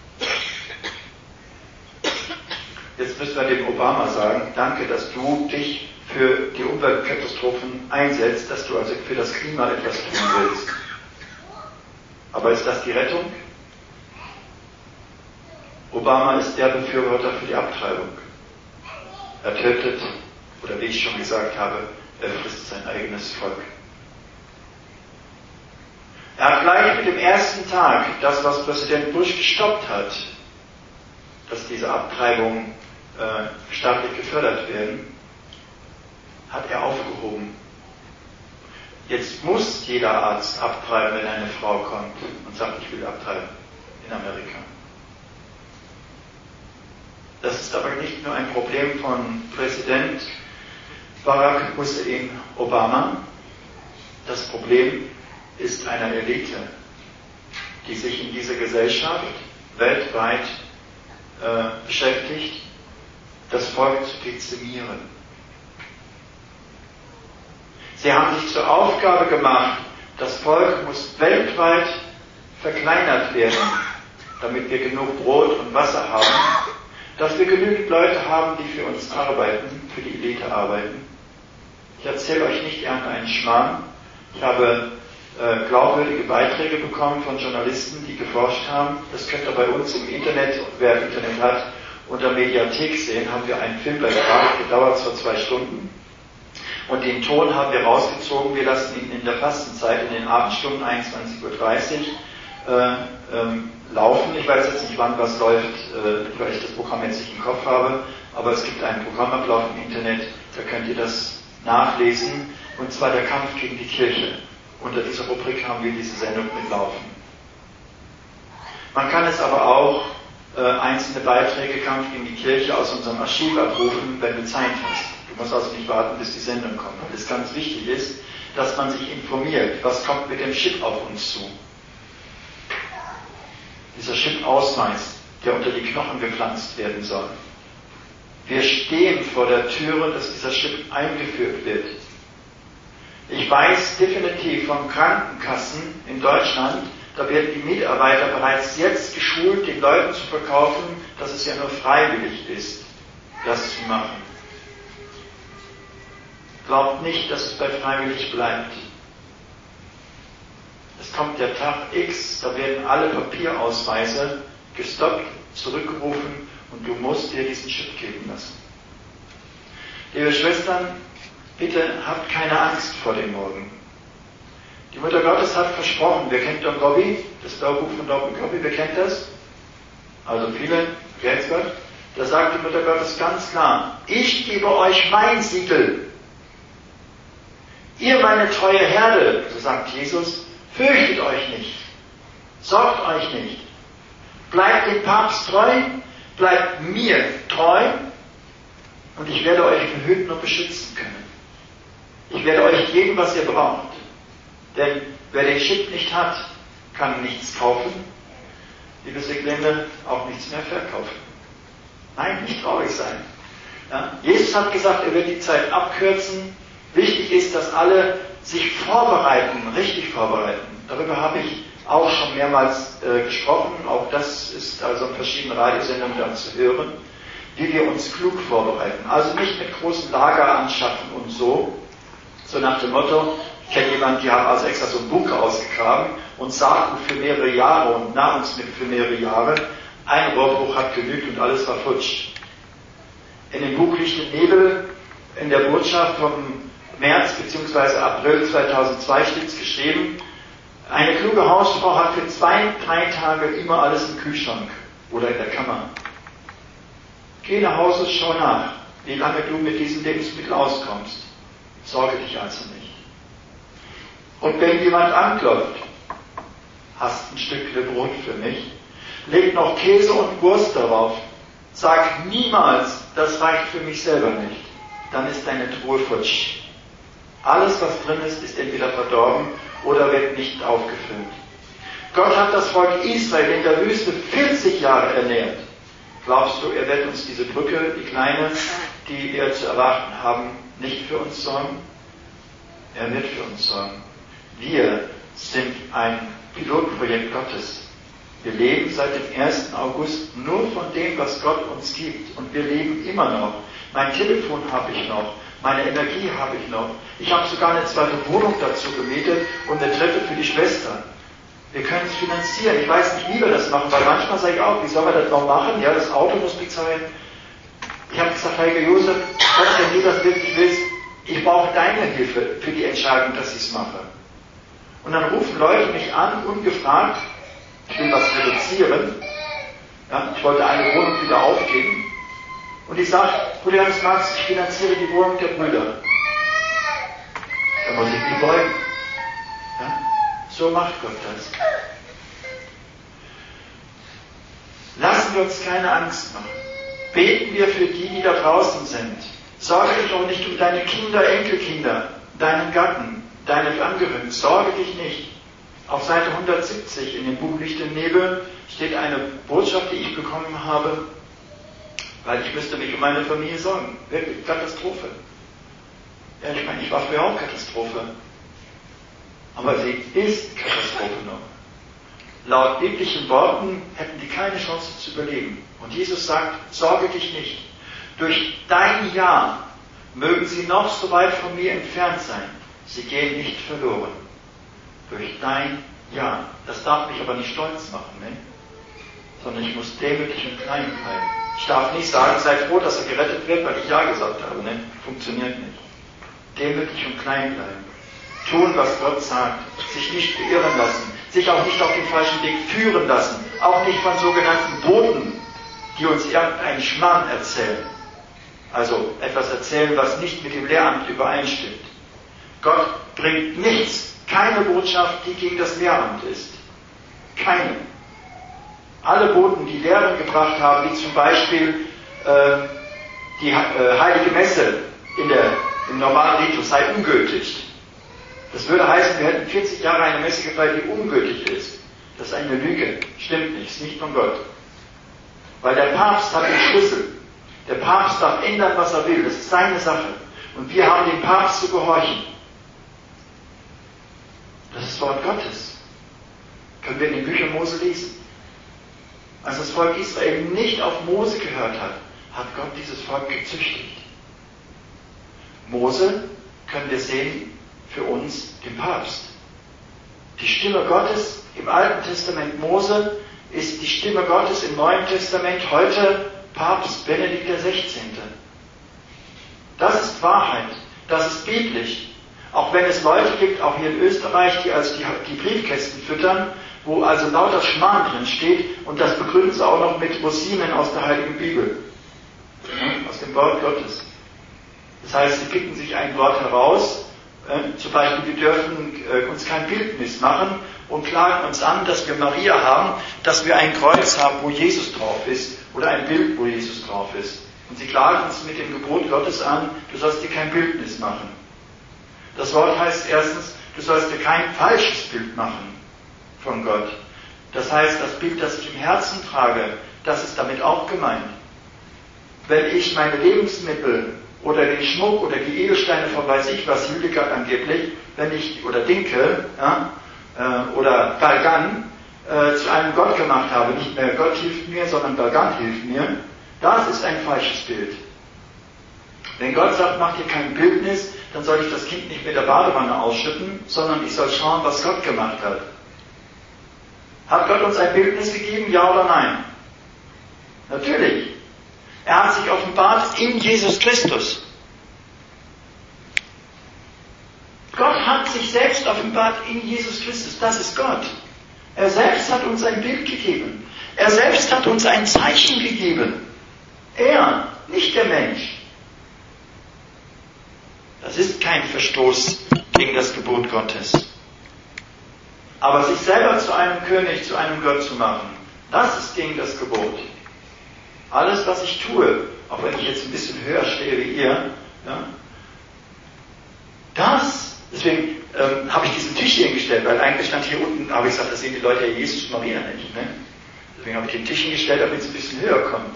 Jetzt müssen wir dem Obama sagen, danke, dass du dich für die Umweltkatastrophen einsetzt, dass du also für das Klima etwas tun willst. Aber ist das die Rettung? Obama ist der Befürworter für die Abtreibung. Er tötet, oder wie ich schon gesagt habe, er frisst sein eigenes Volk. Er hat gleich mit dem ersten Tag das, was Präsident Bush gestoppt hat, dass diese Abtreibungen staatlich gefördert werden, hat er aufgehoben. Jetzt muss jeder Arzt abtreiben, wenn eine Frau kommt und sagt, ich will abtreiben in Amerika. Das ist aber nicht nur ein Problem von Präsident Barack Hussein Obama. Das Problem ist einer Elite, die sich in dieser Gesellschaft weltweit beschäftigt, das Volk zu dezimieren. Sie haben sich zur Aufgabe gemacht, das Volk muss weltweit verkleinert werden, damit wir genug Brot und Wasser haben, dass wir genügend Leute haben, die für uns arbeiten, für die Elite arbeiten. Ich erzähle euch nicht irgendeinen Schmarrn. Ich habe glaubwürdige Beiträge bekommen von Journalisten, die geforscht haben. Das könnt ihr bei uns im Internet, wer Internet hat, unter Mediathek sehen, haben wir einen Filmbeitrag, der dauert zwar 2 Stunden. Und den Ton haben wir rausgezogen, wir lassen ihn in der Fastenzeit, in den Abendstunden 21:30 Uhr laufen. Ich weiß jetzt nicht, wann was läuft, weil ich das Programm jetzt nicht im Kopf habe, aber es gibt einen Programmablauf im Internet, da könnt ihr das nachlesen, und zwar der Kampf gegen die Kirche. Unter dieser Rubrik haben wir diese Sendung mitlaufen. Man kann es aber auch einzelne Beiträge Kampf gegen die Kirche aus unserem Archiv abrufen, wenn du Zeit hast. Du musst also nicht warten, bis die Sendung kommt. Weil es ganz wichtig ist, dass man sich informiert, was kommt mit dem Chip auf uns zu. Dieser Chip-Ausweis, der unter die Knochen gepflanzt werden soll. Wir stehen vor der Türe, dass dieser Chip eingeführt wird. Ich weiß definitiv von Krankenkassen in Deutschland, da werden die Mitarbeiter bereits jetzt geschult, den Leuten zu verkaufen, dass es ja nur freiwillig ist, das zu machen. Glaubt nicht, dass es bei freiwillig bleibt. Es kommt der Tag X, da werden alle Papierausweise gestoppt, zurückgerufen und du musst dir diesen Chip geben lassen. Liebe Schwestern, bitte habt keine Angst vor dem Morgen. Die Mutter Gottes hat versprochen, wer kennt Don Gobbi, das Buch von Don Gobbi, wer kennt das? Also viele, kennt's Gott. Da sagt die Mutter Gottes ganz klar, ich gebe euch mein Siegel. Ihr meine treue Herde, so sagt Jesus, fürchtet euch nicht, sorgt euch nicht, bleibt dem Papst treu, bleibt mir treu und ich werde euch behüten und beschützen können. Ich werde euch geben, was ihr braucht. Denn wer den Chip nicht hat, kann nichts kaufen. liebe Seglinde, auch nichts mehr verkaufen. Nein, nicht traurig sein. Ja? Jesus hat gesagt, er wird die Zeit abkürzen. Wichtig ist, dass alle sich vorbereiten, richtig vorbereiten. Darüber habe ich auch schon mehrmals gesprochen. Auch das ist also in verschiedenen Radiosendungen dann zu hören, wie wir uns klug vorbereiten. Also nicht mit großen Lager anschaffen und so nach dem Motto, ich kenne jemanden, die haben also extra so einen Bunker ausgegraben und Saaten für mehrere Jahre und Nahrungsmittel für mehrere Jahre. Ein Rohrbruch hat genügt und alles war futsch. In dem Buch Licht und Nebel, in der Botschaft vom März bzw. April 2002 steht es geschrieben, eine kluge Hausfrau hat für 2-3 Tage immer alles im Kühlschrank oder in der Kammer. Geh nach Hause, schau nach, wie lange du mit diesen Lebensmitteln auskommst. Sorge dich also nicht. Und wenn jemand anklopft, hast ein Stückchen Brot für mich, leg noch Käse und Wurst darauf. Sag niemals, das reicht für mich selber nicht. Dann ist deine Truhe futsch. Alles, was drin ist, ist entweder verdorben oder wird nicht aufgefüllt. Gott hat das Volk Israel in der Wüste 40 Jahre ernährt. Glaubst du, er wird uns diese Brücke, die kleine, die wir zu erwarten haben, nicht für uns sorgen? Er wird für uns sorgen. Wir sind ein Pilotprojekt Gottes. Wir leben seit dem 1. August nur von dem, was Gott uns gibt. Und wir leben immer noch. Mein Telefon habe ich noch. Meine Energie habe ich noch. Ich habe sogar eine zweite Wohnung dazu gemietet und eine dritte für die Schwester. Wir können es finanzieren. Ich weiß nicht, wie wir das machen, weil manchmal sage ich auch, wie soll man das noch machen? Ja, das Auto muss bezahlen. Ich habe gesagt, Heiliger Josef, wenn du das wirklich willst, ich brauche deine Hilfe für die Entscheidung, dass ich es mache. Und dann rufen Leute mich an, ungefragt, ich will was reduzieren. Ja, ich wollte eine Wohnung wieder aufgeben. Und ich sage, Bruder Hans Marx, ich finanziere die Wohnung der Brüder. Da muss ich mich beugen. Ja? So macht Gott das. Lassen wir uns keine Angst machen. Beten wir für die, die da draußen sind. Sorge dich auch nicht um deine Kinder, Enkelkinder, deinen Gatten, deine Angehörigen. Sorge dich nicht. Auf Seite 170 in dem Buch Licht und Nebel steht eine Botschaft, die ich bekommen habe, weil ich müsste mich um meine Familie sorgen. Wirklich, Katastrophe. Ja, ich meine, ich war früher auch Katastrophe. Aber sie ist Katastrophe noch. Laut biblischen Worten hätten die keine Chance zu überleben. Und Jesus sagt, sorge dich nicht. Durch dein Ja mögen sie noch so weit von mir entfernt sein. Sie gehen nicht verloren. Durch dein Ja. Das darf mich aber nicht stolz machen, ne? Sondern ich muss demütig und klein bleiben. Ich darf nicht sagen, sei froh, dass er gerettet wird, weil ich Ja gesagt habe. Ne? Funktioniert nicht. Demütig und klein bleiben. Tun, was Gott sagt. Sich nicht beirren lassen. Sich auch nicht auf den falschen Weg führen lassen. Auch nicht von sogenannten Boten, die uns irgendeinen Schmarrn erzählen. Also etwas erzählen, was nicht mit dem Lehramt übereinstimmt. Gott bringt nichts, keine Botschaft, die gegen das Lehramt ist. Keine. Alle Boten, die Lehren gebracht haben, wie zum Beispiel die heilige Messe im normalen Ritus, sei ungültig. Das würde heißen, wir hätten 40 Jahre eine Messe gefeiert, die ungültig ist. Das ist eine Lüge. Stimmt nicht, ist nicht von Gott. Weil der Papst hat den Schlüssel. Der Papst darf ändern, was er will. Das ist seine Sache. Und wir haben dem Papst zu gehorchen. Das ist Wort Gottes. Können wir in den Büchern Mose lesen. Als das Volk Israel nicht auf Mose gehört hat, hat Gott dieses Volk gezüchtigt. Mose, können wir sehen, für uns den Papst. Die Stimme Gottes im Alten Testament Mose ist die Stimme Gottes im Neuen Testament heute Papst Benedikt XVI. Das ist Wahrheit. Das ist biblisch. Auch wenn es Leute gibt, auch hier in Österreich, die also die Briefkästen füttern, wo also lauter Schmarrn drin steht, und das begründen sie auch noch mit Rosinen aus der Heiligen Bibel. Ja, aus dem Wort Gottes. Das heißt, sie picken sich ein Wort heraus, zum Beispiel, wir dürfen uns kein Bildnis machen und klagen uns an, dass wir Maria haben, dass wir ein Kreuz haben, wo Jesus drauf ist, oder ein Bild, wo Jesus drauf ist. Und sie klagen uns mit dem Gebot Gottes an, du sollst dir kein Bildnis machen. Das Wort heißt erstens, du sollst dir kein falsches Bild machen von Gott. Das heißt, das Bild, das ich im Herzen trage, das ist damit auch gemeint. Wenn ich meine Lebensmittel oder den Schmuck oder die Edelsteine von weiß ich was, Hildegard angeblich, oder Dinkel, ja, oder Galgan, zu einem Gott gemacht habe, nicht mehr Gott hilft mir, sondern Galgan hilft mir, das ist ein falsches Bild. Wenn Gott sagt, mach dir kein Bildnis, dann soll ich das Kind nicht mit der Badewanne ausschütten, sondern ich soll schauen, was Gott gemacht hat. Hat Gott uns ein Bildnis gegeben, ja oder nein? Natürlich. Er hat sich offenbart in Jesus Christus. Gott hat sich selbst offenbart in Jesus Christus. Das ist Gott. Er selbst hat uns ein Bild gegeben. Er selbst hat uns ein Zeichen gegeben. Er, nicht der Mensch. Das ist kein Verstoß gegen das Gebot Gottes. Aber sich selber zu einem König, zu einem Gott zu machen, das ist gegen das Gebot. Alles, was ich tue, auch wenn ich jetzt ein bisschen höher stehe wie ihr, ja, deswegen habe ich diesen Tisch hier hingestellt, weil eigentlich stand hier unten, aber ich gesagt, das sehen die Leute ja Jesus und Maria nicht. Ne? Deswegen habe ich den Tisch hingestellt, damit es ein bisschen höher kommt.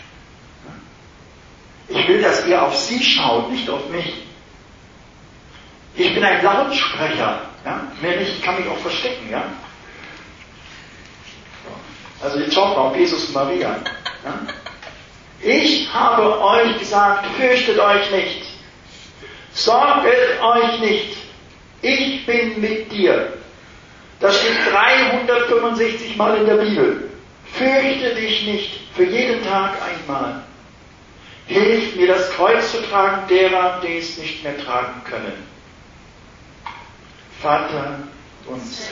Ich will, dass ihr auf sie schaut, nicht auf mich. Ich bin ein Lautsprecher. Ja? Mehr nicht, ich kann mich auch verstecken. Ja? Also jetzt schaut mal auf Jesus und Maria. Ja? Ich habe euch gesagt, fürchtet euch nicht. Sorget euch nicht. Ich bin mit dir. Das steht 365 Mal in der Bibel. Fürchte dich nicht, für jeden Tag einmal. Hilf mir, das Kreuz zu tragen derer, die es nicht mehr tragen können. Vater, uns.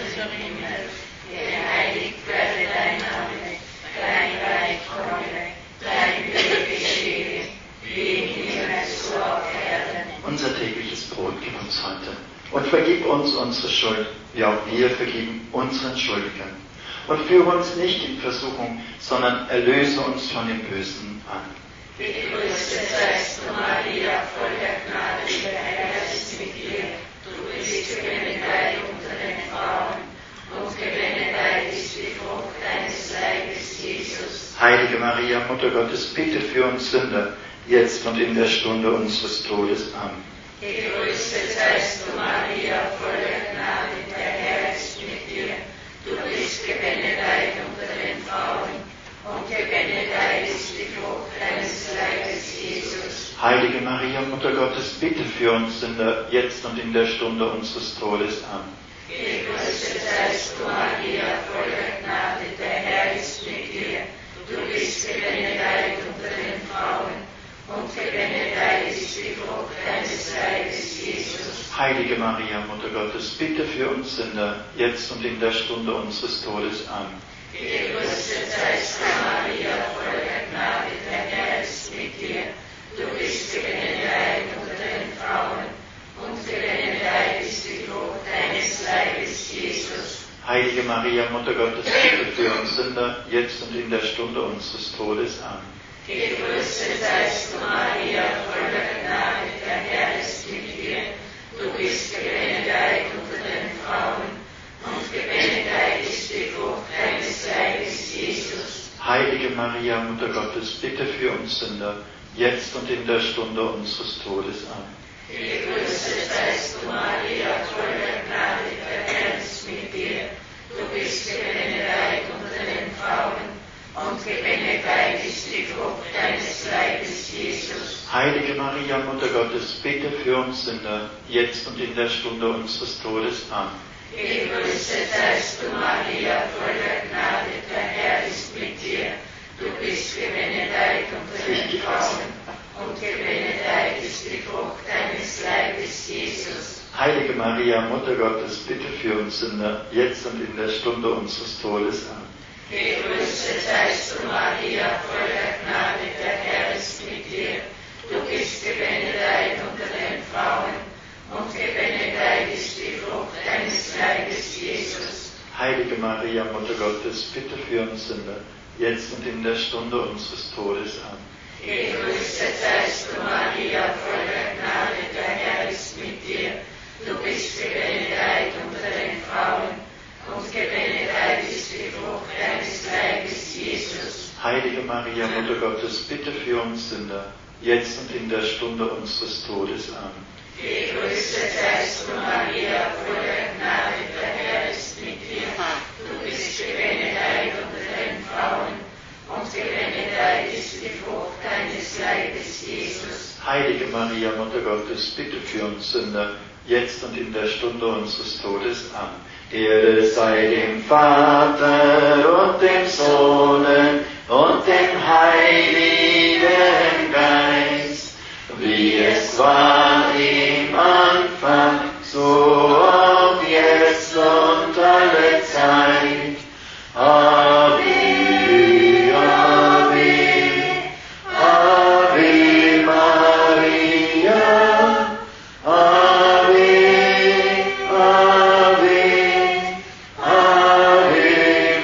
Geheiligt werde dein Name, dein Reich komme, dein Wille geschehe, wie im Himmel so auf Erden. Unser tägliches Brot gib uns heute und vergib uns unsere Schuld, wie auch wir vergeben unseren Schuldigern. Und führe uns nicht in Versuchung, sondern erlöse uns von dem Bösen an. Gegrüßet seist du, Maria, voll der Gnade, der Herr ist mit dir. Du bist gebenedeit unter den Frauen, und gebenedeit ist die Frucht deines Leibes, Jesus. Heilige Maria, Mutter Gottes, bitte für uns Sünder, jetzt und in der Stunde unseres Todes. Amen. Gegrüßet seist du, Maria, voll der Gnade, der Herr ist mit dir. Du bist gebenedeit unter den Frauen, und gebenedeit ist die Frucht deines Leibes, Jesus. Heilige Maria, Mutter Gottes, bitte für uns Sünder, jetzt und in der Stunde unseres Todes. Amen. Gegrüßet seist du, Maria, voll der Gnade, der Herr ist mit dir. Du bist gebenedeit unter den Frauen, und gebenedeit ist die Frucht deines Leibes, Jesus. Heilige Maria, Mutter Gottes, bitte für uns Sünder, jetzt und in der Stunde unseres Todes. Amen. Gegrüßet seist du, Maria, voll der Gnade, der Herr ist mit dir. Du bist gebenedeit unter den Frauen, und gebenedeit ist die Frucht deines Leibes, Jesus. Heilige Maria, Mutter Gottes, bitte für uns Sünder, jetzt und in der Stunde unseres Todes. Amen. Gegrüßet seist du, Maria, voll der Gnade, der Herr ist mit dir. Du bist gebenedeit unter den Frauen, und gebenedeit ist die Frucht deines Leibes, Jesus. Heilige Maria, Mutter Gottes, bitte für uns Sünder, jetzt und in der Stunde unseres Todes. Amen. Gegrüßet seist du, Maria, voll der Gnade, der Herr ist mit dir. Du bist gebenedeit unter den Frauen, und gebenedeit ist die Frucht deines Leibes, Jesus. Heilige Maria, Mutter Gottes, bitte für uns Sünder, jetzt und in der Stunde unseres Todes. Amen. Gegrüßet seist du, Maria, voll der Gnade, der Herr ist mit dir. Du bist gebenedeit unter den Frauen, und gebenedeit ist die Frucht deines Leibes, Jesus. Heilige Maria, Mutter Gottes, bitte für uns Sünder, jetzt und in der Stunde unseres Todes. Amen. Gegrüßet seist du, Maria, voll der Gnade, der Herr ist mit dir. Du bist gebenedeit unter den Frauen, und gebenedeit ist die Frucht deines Leibes, Jesus. Heilige Maria, Mutter Gottes, bitte für uns Sünder, jetzt und in der Stunde unseres Todes. Amen. Gegrüßet seist du, Maria, voll der Gnade, der Herr ist mit dir. Du bist gebenedeit unter den Frauen, und gebenedeit ist die Frucht Heilige Maria, Mutter Gottes, bitte für uns Sünder, jetzt und in der Stunde unseres Todes. Amen. Gegrüßet seist du, Maria, voll der Gnade, der Herr ist mit dir. Du bist gebenedeit unter den Frauen, und gebenedeit ist die Frucht deines Leibes, Jesus. Heilige Maria, Mutter Gottes, bitte für uns Sünder, jetzt und in der Stunde unseres Todes. Amen. Ehre sei dem Vater und dem Sohne und dem Heiligen Geist, wie es war im Anfang, so auch jetzt und alle Zeit. Ave, Ave, Ave Maria, Ave, Ave, Ave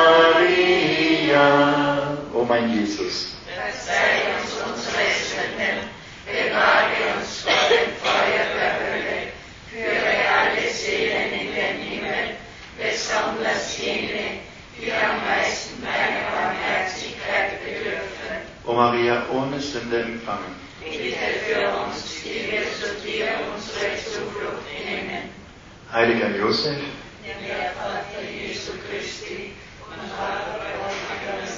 Maria. O mein Jesus, Verzeih uns unsere Sünden, bewahre uns vor dem Feuer der Hölle, führe alle Seelen in den Himmel, besonders jene, die am meisten deiner Barmherzigkeit bedürfen. O Maria, ohne Sünde empfangen. Bitte für uns, die wir zu dir unsere Zuflucht nehmen. Heiliger Josef, Der Vater Jesu Christi und Vater unseres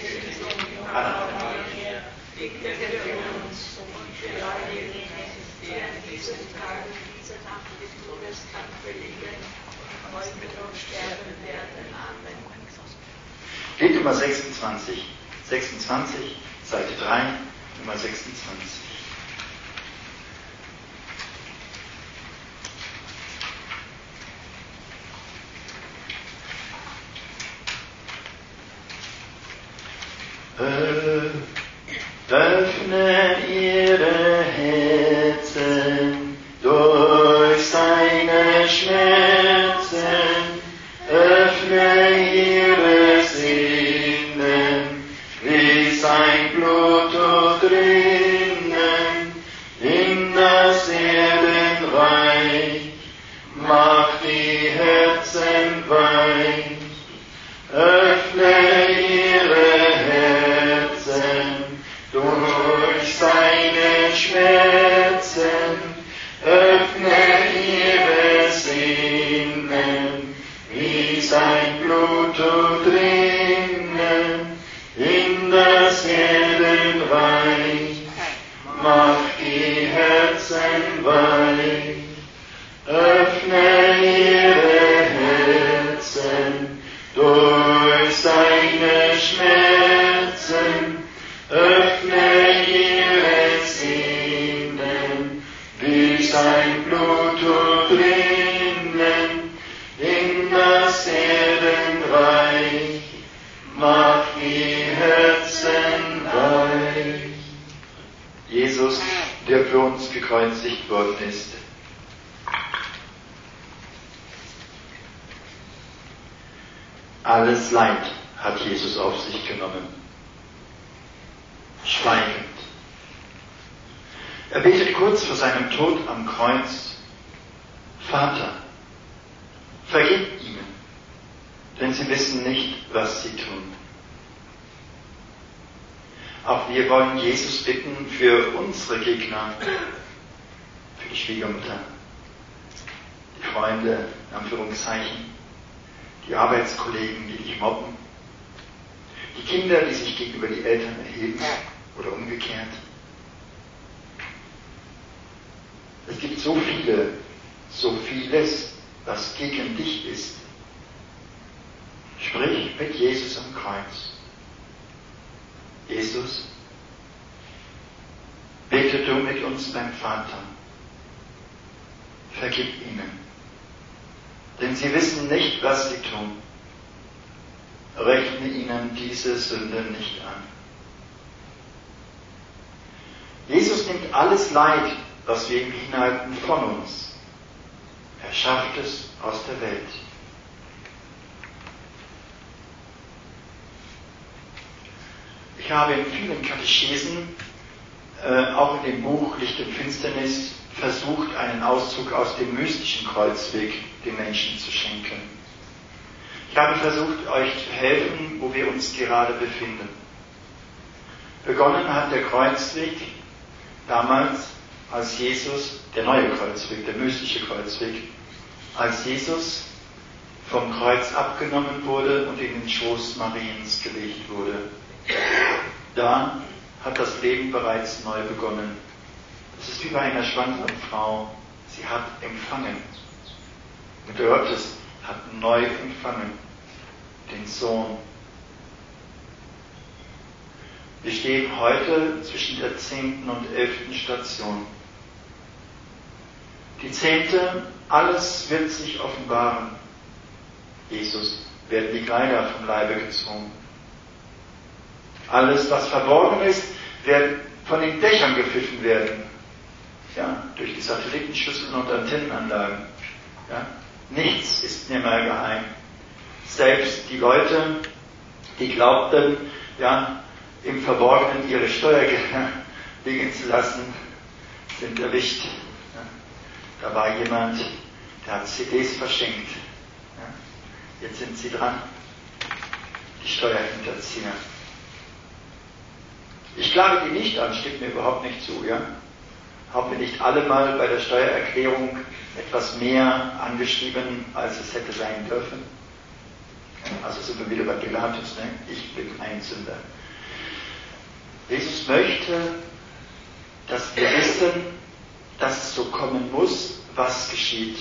Maria, bitte für uns und für alle jene, die an diesem Tag, diese Nacht des Todes anfälligen und heute noch sterben werden. Amen. Lied Nummer 26. 26, Seite 3, Nummer 26. Öffne ihre Herzen durch seine Schmerzen, öffne ihre Sinnen, wie sein Blut drinnen, in das Erdenreich, mach die Herzen weich, öffne ihre Herzen durch seine Schmerzen, öffne ihre Sinnen, wie sein Blut drinnen, in das Erdenreich, mach die Herzen weich, öffne ihre Herzen durch seine Schmerzen, öffne ihre Sinnen, wie sein Blut drinnen, in das Erdenreich, mach die Herzen weich. Jesus, der für uns gekreuzigt worden ist. Alles Leid hat Jesus auf sich genommen. Schweigend. Er betet kurz vor seinem Tod am Kreuz: Vater, vergib ihnen, denn sie wissen nicht, was sie tun. Auch wir wollen Jesus bitten für unsere Gegner, für die Schwiegermutter, die Freunde, in Anführungszeichen, die Arbeitskollegen, die dich mobben, die Kinder, die sich gegenüber die Eltern erheben oder umgekehrt. Es gibt so vieles, was gegen dich ist. Sprich mit Jesus am Kreuz. Jesus, bete du mit uns beim Vater. Vergib ihnen, denn sie wissen nicht, was sie tun. Rechne ihnen diese Sünde nicht an. Jesus nimmt alles Leid, was wir ihm hinhalten, von uns. Er schafft es aus der Welt. Ich habe in vielen Katechesen, auch in dem Buch Licht und Finsternis, versucht, einen Auszug aus dem mystischen Kreuzweg den Menschen zu schenken. Ich habe versucht, euch zu helfen, wo wir uns gerade befinden. Begonnen hat der Kreuzweg damals, als Jesus, der neue Kreuzweg, der mystische Kreuzweg, als Jesus vom Kreuz abgenommen wurde und in den Schoß Mariens gelegt wurde. Da hat das Leben bereits neu begonnen. Es ist wie bei einer schwangeren Frau. Sie hat empfangen. Mutter Gottes hat neu empfangen, den Sohn. Wir stehen heute zwischen der 10. und 11. Station. Die 10. Alles wird sich offenbaren. Jesus werden die Kleider vom Leibe gezogen. Alles, was verborgen ist, wird von den Dächern gepfiffen werden. Ja, durch die Satellitenschüsseln und Antennenanlagen. Ja, nichts ist mehr geheim. Selbst die Leute, die glaubten, ja, im Verborgenen ihre Steuergelder liegen zu lassen, sind erwischt. Ja, da war jemand, der hat CDs verschenkt. Ja, jetzt sind sie dran, die Steuerhinterzieher. Ich klage die nicht an, steht mir überhaupt nicht zu, ja? Haben wir nicht alle mal bei der Steuererklärung etwas mehr angeschrieben, als es hätte sein dürfen? Also sind wir wieder bei Pilatus, ne? Ich bin ein Sünder. Jesus möchte, dass wir wissen, dass es so kommen muss, was geschieht.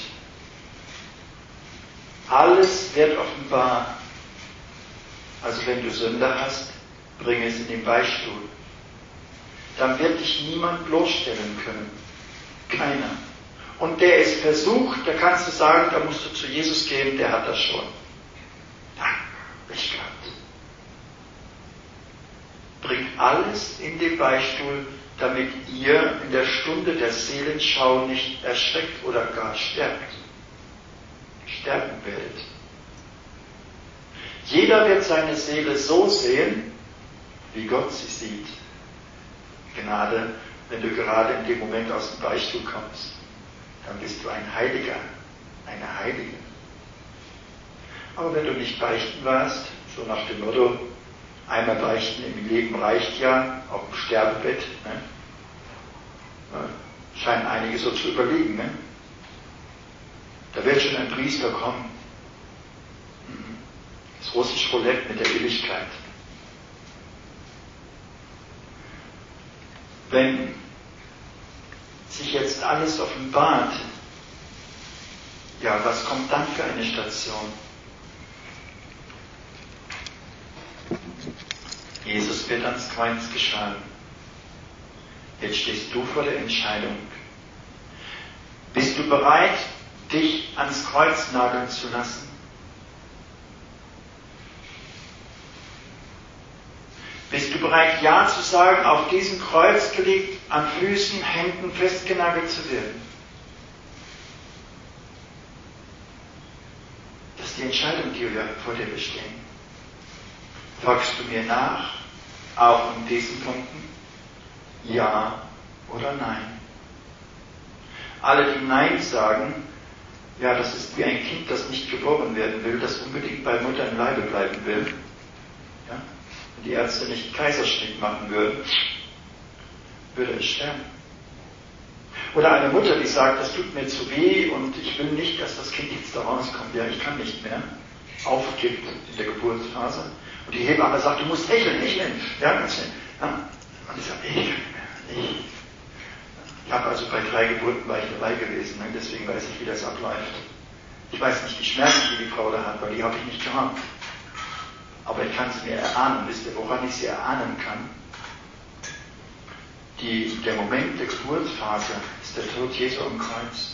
Alles wird offenbar. Also wenn du Sünder hast, bringe es in den Beichtstuhl. Dann wird dich niemand bloßstellen können. Keiner. Und der es versucht, da kannst du sagen, da musst du zu Jesus gehen, der hat das schon. Ja, ich glaube. Bringt alles in den Beichtstuhl, damit ihr in der Stunde der Seelenschau nicht erschreckt oder gar sterben werdet. Jeder wird seine Seele so sehen, wie Gott sie sieht. Gnade, wenn du gerade in dem Moment aus dem Beichtstuhl kommst, dann bist du ein Heiliger, eine Heilige. Aber wenn du nicht beichten warst, so nach dem Motto, einmal beichten im Leben reicht ja, auf dem Sterbebett, ne? Scheinen einige so zu überlegen. Ne? Da wird schon ein Priester kommen. Das russische Roulette mit der Ewigkeit. Wenn sich jetzt alles offenbart, ja, was kommt dann für eine Station? Jesus wird ans Kreuz geschlagen. Jetzt stehst du vor der Entscheidung. Bist du bereit, dich ans Kreuz nageln zu lassen? Bist du bereit, Ja zu sagen, auf diesem Kreuz gelegt, an Füßen, Händen festgenagelt zu werden? Das ist die Entscheidung, die wir vor dir bestehen. Folgst du mir nach, auch in diesen Punkten? Ja oder nein? Alle, die Nein sagen, ja, das ist wie ein Kind, das nicht geboren werden will, das unbedingt bei Mutter im Leibe bleiben will. Ja? Wenn die Ärzte nicht Kaiserschnitt machen würden, würde es sterben. Oder eine Mutter, die sagt, das tut mir zu weh und ich will nicht, dass das Kind jetzt da rauskommt. Ja, ich kann nicht mehr. Aufgibt in der Geburtsphase. Und die Hebamme sagt, du musst lächeln. Ja, und ich sage, ich kann nicht mehr. Ich habe also bei 3 Geburten war ich dabei gewesen, ne? Deswegen weiß ich, wie das abläuft. Ich weiß nicht die Schmerzen, die die Frau da hat, weil die habe ich nicht gehabt. Aber ich kann es mir erahnen. Wisst ihr, woran ich sie erahnen kann? Der Moment der Geburtsphase ist der Tod Jesu am Kreuz.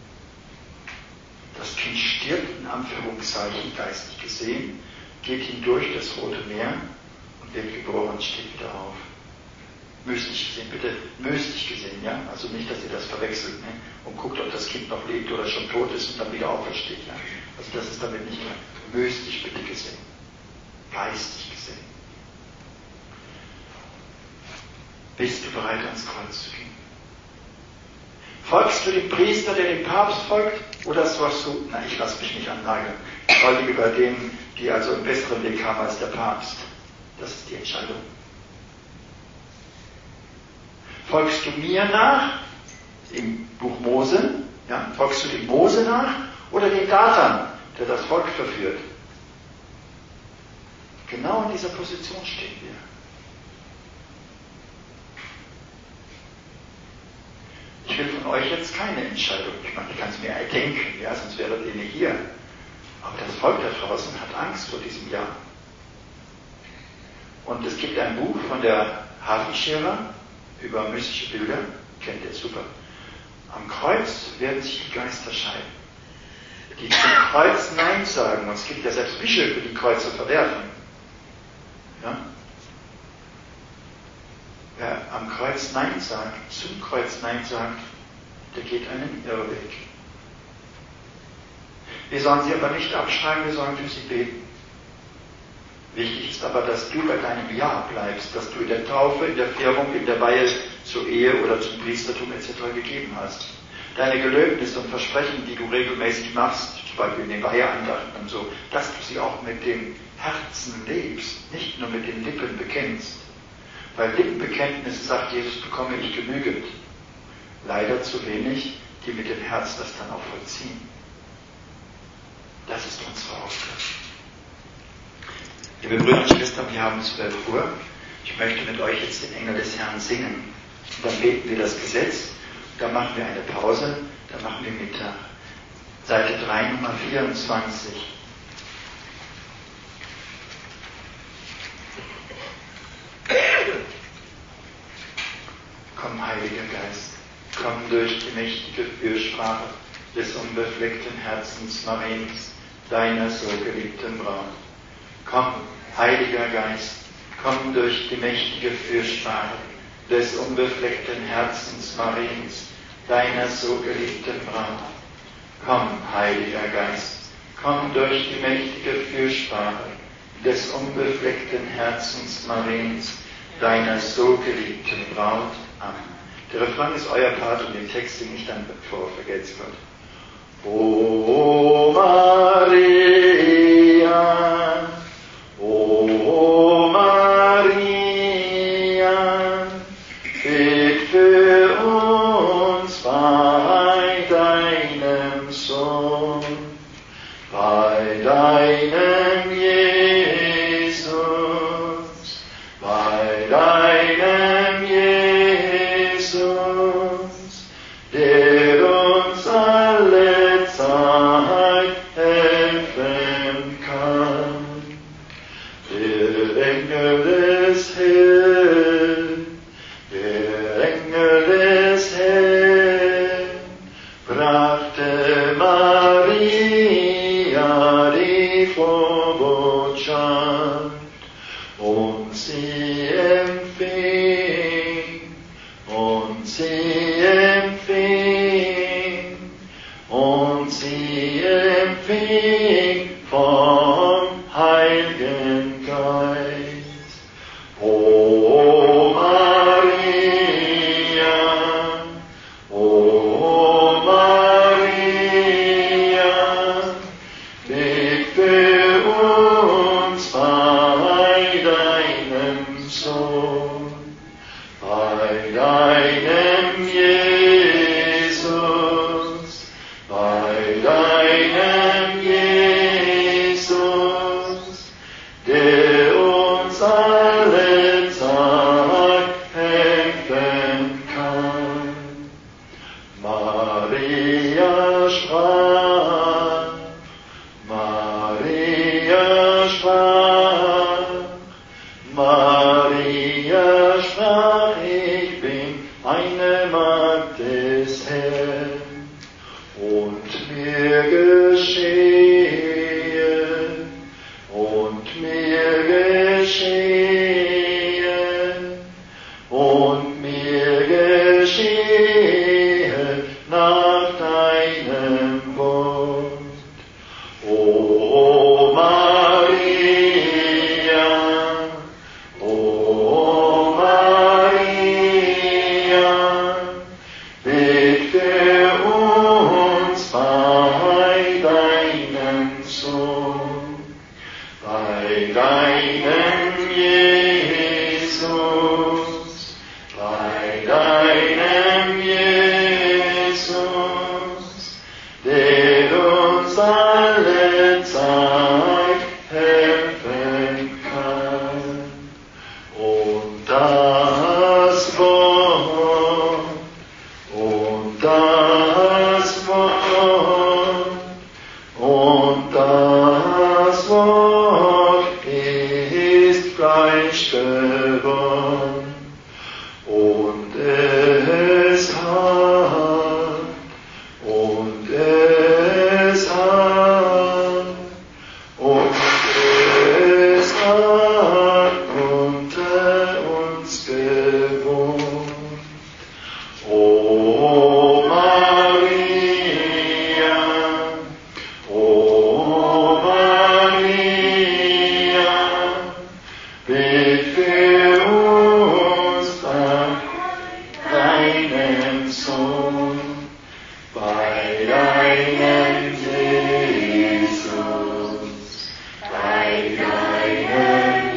Das Kind stirbt in Anführungszeichen, geistig gesehen, geht hindurch das Rote Meer und wird geboren, steht wieder auf. Mystisch gesehen, bitte mystisch gesehen, ja? Also nicht, dass ihr das verwechselt, ne? Und guckt, ob das Kind noch lebt oder schon tot ist und dann wieder aufersteht, ja? Also das ist damit nicht mehr mystisch bitte gesehen, geistig gesehen. Bist du bereit, ans Kreuz zu gehen? Folgst du dem Priester, der dem Papst folgt? Oder sagst du, na, ich lasse mich nicht annageln. Freudig über den, die also einen besseren Weg haben als der Papst. Das ist die Entscheidung. Folgst du mir nach, im Buch Mose, ja, folgst du dem Mose nach oder dem Dathan, der das Volk verführt? Genau in dieser Position stehen wir. Ich will von euch jetzt keine Entscheidung. Ich meine, ich kann es mir erdenken, ja, sonst wäret ihr nicht hier. Aber das Volk da draußen hat Angst vor diesem Jahr. Und es gibt ein Buch von der Hafenscherer über mystische Bilder, kennt ihr super. Am Kreuz werden sich die Geister scheiden. Die zum Kreuz Nein sagen, und es gibt ja selbst Bischöfe, die Kreuze verwerfen. Ja? Wer am Kreuz Nein sagt, zum Kreuz Nein sagt, der geht einen Irrweg. Wir sollen sie aber nicht abschreiben, wir sollen für sie beten. Wichtig ist aber, dass du bei deinem Ja bleibst, dass du in der Taufe, in der Firmung, in der Weihe zur Ehe oder zum Priestertum etc. gegeben hast. Deine Gelöbnisse und Versprechen, die du regelmäßig machst, zum Beispiel in den Weiheandachten und so, dass du sie auch mit dem Herzen lebst, nicht nur mit den Lippen bekennst. Bei Lippenbekenntnissen, sagt Jesus, bekomme ich genügend. Leider zu wenig, die mit dem Herz das dann auch vollziehen. Das ist unsere Aufgabe. Liebe Brüder und Schwestern, wir haben 12 Uhr. Ich möchte mit euch jetzt den Engel des Herrn singen. Und dann beten wir das Gesetz. Dann machen wir eine Pause. Dann machen wir Mittag. Seite 3, Nummer 24. Komm, Heiliger Geist, komm durch die mächtige Fürsprache des unbefleckten Herzens Mariens, deiner so geliebten Braut. Komm, Heiliger Geist, komm durch die mächtige Fürsprache des unbefleckten Herzens Mariens, deiner so geliebten Braut. Komm, Heiliger Geist, komm durch die mächtige Fürsprache des unbefleckten Herzens Mariens, deiner so geliebten Braut. Amen. Der Refrain ist euer Part und den Text singe ich dann vor, vergelt's Gott. O Maria, O Maria, bitt für uns bei deinem Sohn, bei deinem Jesus, bei deinem Jesus, der uns alle Zeit helfen kann. Der Engel des Herrn, der Engel des Herrn, brachte Maria die Vorbotschaft, und sie empfing, und sie empfing, und sie empfing vom Heiligen Geist. O Maria, O Maria, bitt für uns bei deinem Sohn, bei deinem Jesus, bei deinem Jesus, der uns alle Zeit helfen kann. Maria sprach, Maria sprach, Maria sprach, ich bin eine Magd des Herrn, und mir geschehe, und mir geschehe, und mir geschehe nach deinem Wort. O Maria, O Maria, bitt für uns bei deinem Sohn. bei deinem Jesus, bei deinem Jesus, der uns alle Zeit helfen kann. Und das Wort, und das Wort, und das Wort ist Fleisch geworden, und es hat, und es hat, und es hat unter uns gewohnt. O Maria, O Maria, bitt für uns bei deinem Sohn, bei deinem Jesus, bei deinem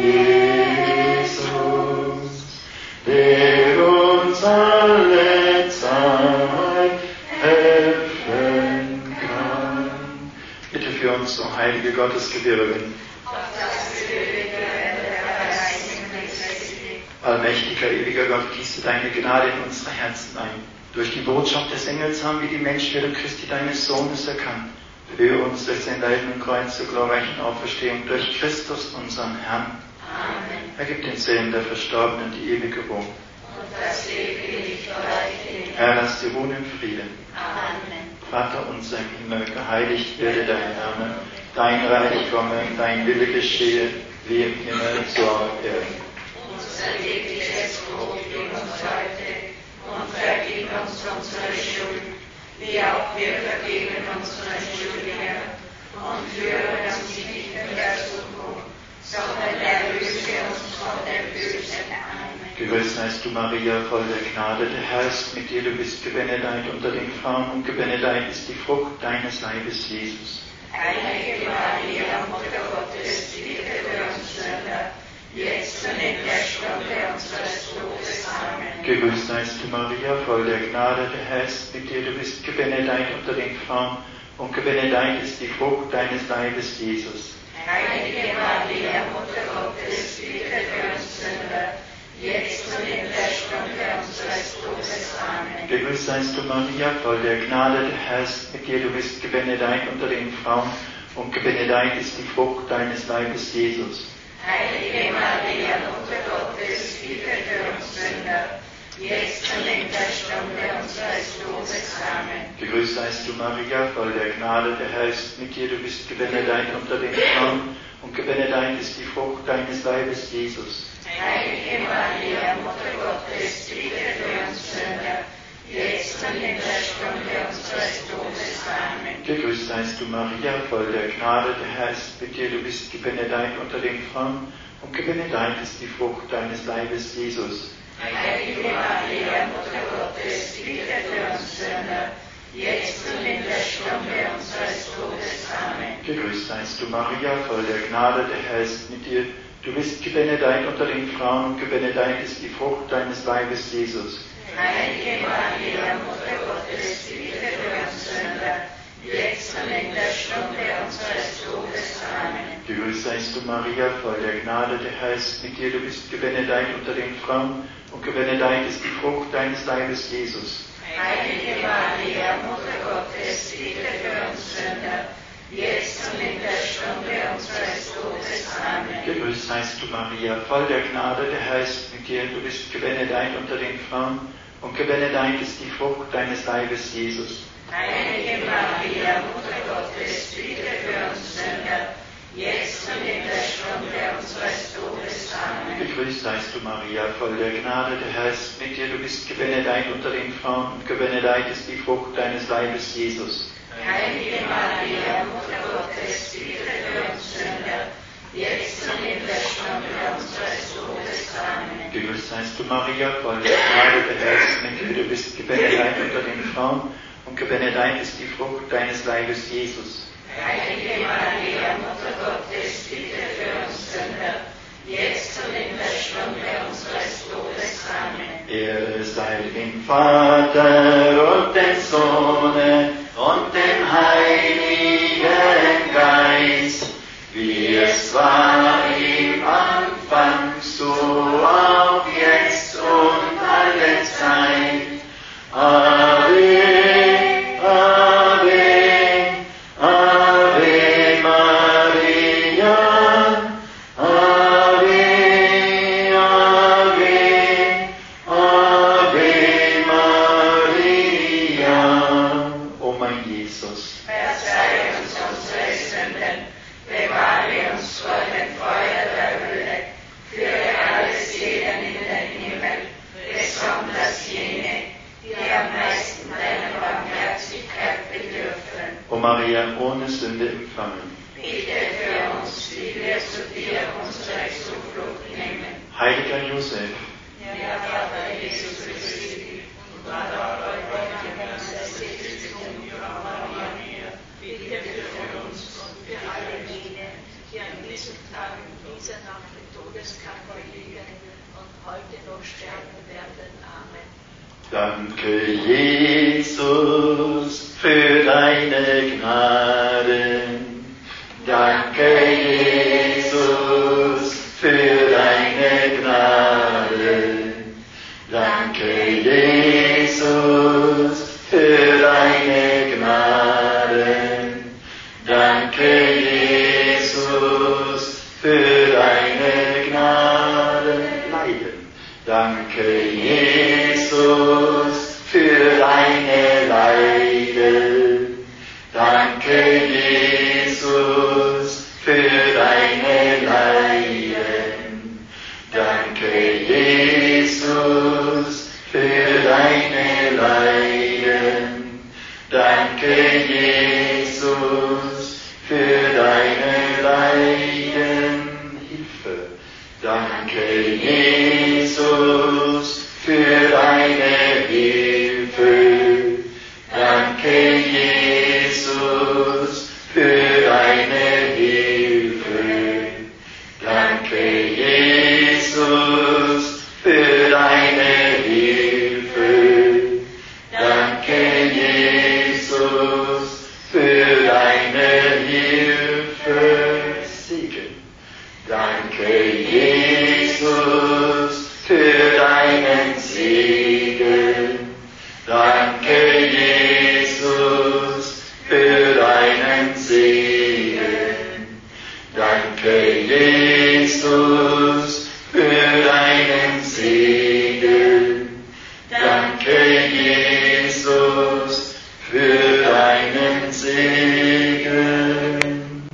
Jesus, der uns alle Zeit helfen kann. Bitte für uns, o heilige Gottesgewirrin. Allmächtiger, ewiger Gott, gieße deine Gnade in unsere Herzen ein. Durch die Botschaft des Engels haben wir die Menschwerdung Christi, deines Sohnes, erkannt. Führe uns durch sein Leiden und Kreuz zur glorreichen Auferstehung durch Christus, unseren Herrn. Amen. Ergib den Seelen der Verstorbenen die ewige Ruhe. Und das ewige Licht leuchte. Herr, lass sie ruhen im Frieden. Amen. Vater unser im Himmel, geheiligt werde dein Name. Dein Reich komme, dein Wille geschehe, wie im Himmel, so auf Erden. Unser tägliches Brot gib uns heute und vergib uns unsere Schuld, wie auch wir vergeben unseren Schuldigern. Und führe uns nicht in Versuchung, sondern erlöse uns von dem Bösen. Amen. Gegrüßt seist du, Maria, voll der Gnade, der Herr ist mit dir, du bist gebenedeit unter den Frauen, und gebenedeit ist die Frucht deines Leibes, Jesus. Heilige Maria, Mutter Gottes, bitte für uns Sünder, jetzt und in der Stunde unseres Todes. Amen. Gegrüßt seist du, Maria, voll der Gnade, der Herr ist mit dir, du bist gebenedeit unter den Frauen, und gebenedeit ist die Frucht deines Leibes, Jesus. Heilige Maria, Mutter Gottes, bitte für uns Sünder, jetzt und in der Stunde unseres Todes. Amen. Gegrüßt seist du, Maria, voll der Gnade, der Herr ist mit dir, du bist gebenedeit unter den Frauen, und gebenedeit ist die Frucht deines Leibes, Jesus. Heilige Maria, Mutter Gottes, bitte für uns Sünder, jetzt und in der Stunde unseres Todes. Amen. Gegrüßt seist du, Maria, voll der Gnade, der Herr ist mit dir, du bist gebenedeit unter den Frauen, und gebenedeit ist die Frucht deines Leibes, Jesus. Heilige Maria, Mutter Gottes, bitte für uns Sünder, jetzt und in der Stunde unseres Todes. Amen. Gegrüßt seist du, Maria, voll der Gnade, der Herr ist mit dir, du bist gebenedeit unter den Frauen, und gebenedeit ist die Frucht deines Leibes, Jesus. Heilige Maria, Mutter Gottes, bitte für uns Sünder, jetzt und in der Stunde unseres Todes. Amen. Gegrüßt seist du, Maria, voll der Gnade, der Herr ist mit dir, du bist gebenedeit unter den Frauen, und gebenedeit ist die Frucht deines Leibes, Jesus. Heilige Maria, Mutter Gottes, bitte für uns Sünder, jetzt und in der Stunde unseres Todes. Amen. Gegrüßt seist du, Maria, voll der Gnade, der Herr ist mit dir, du bist gebenedeit unter den Frauen, und gebenedeit ist die Frucht deines Leibes, Jesus. Heilige Maria, Mutter Gottes, bitte für uns Sünder, jetzt und in der Stunde unseres Todes. Amen. Gegrüßt seist du, Maria, voll der Gnade, der Herr ist mit dir, du bist gebenedeit unter den Frauen, und gebenedeit ist die Frucht deines Leibes, Jesus. Heilige Maria, Mutter Gottes, bitte für uns Sünder, jetzt und in der Stunde unseres Todes. Amen. Gegrüßt seist du, Maria, voll der Gnade, der Herr ist mit dir, du bist gebenedeit unter den Frauen, und gebenedeit ist die Frucht deines Leibes, Jesus. Heilige Maria, Mutter Gottes, bitte für uns Sünder, jetzt und in der Stunde unseres Todes. Amen. Gegrüßt seist du, Maria, voll der Gnade, der Herr ist mit dir, du bist gebenedeit unter den Frauen, und gebenedeit ist die Frucht deines Leibes, Jesus. Heilige Maria, Mutter Gottes, bitte für uns dem Vater und dem Sohne und dem Heiligen Geist, wie es war im Anfang, so auch jetzt und alle Zeit. Ave, Ave, Ave Maria, Ave, Ave, Ave Maria. O mein Jesus, Verzeih uns unsere Sünden, bewahre uns vor dem Feuer der Hölle, führe alle Seelen in den Himmel, besonders jene, die am meisten deiner Barmherzigkeit bedürfen. O Maria, ohne Sünde empfangen. Bitte für uns, die wir zu dir unsere Zuflucht nehmen. Heiliger Josef, Ja, Vater Jesus Christi, und Vater Maria, bitte für uns und für alle jene, die an diesem Tag und dieser Nacht im Todeskammer liegen und heute noch sterben werden. Amen. danke Jesus für deine Gnaden. Danke Jesus für deine Gnaden. Danke Jesus für deine Gnaden. Danke Jesus für deine Gnaden. Leiden. Danke Jesus für deine Leiden. Danke Jesus für deine Leiden. Danke Jesus für deine Leiden. Danke Jesus für deine Leiden. Hilfe. Danke Jesus für deine Hilfe. Danke Jesus für deine Hilfe. Danke Jesus für deine Hilfe. Danke Jesus für deine Hilfe. Segen. Danke Jesus für deinen Segen. Danke Jesus für deinen Segen. Danke Jesus für deinen Segen. Danke Jesus.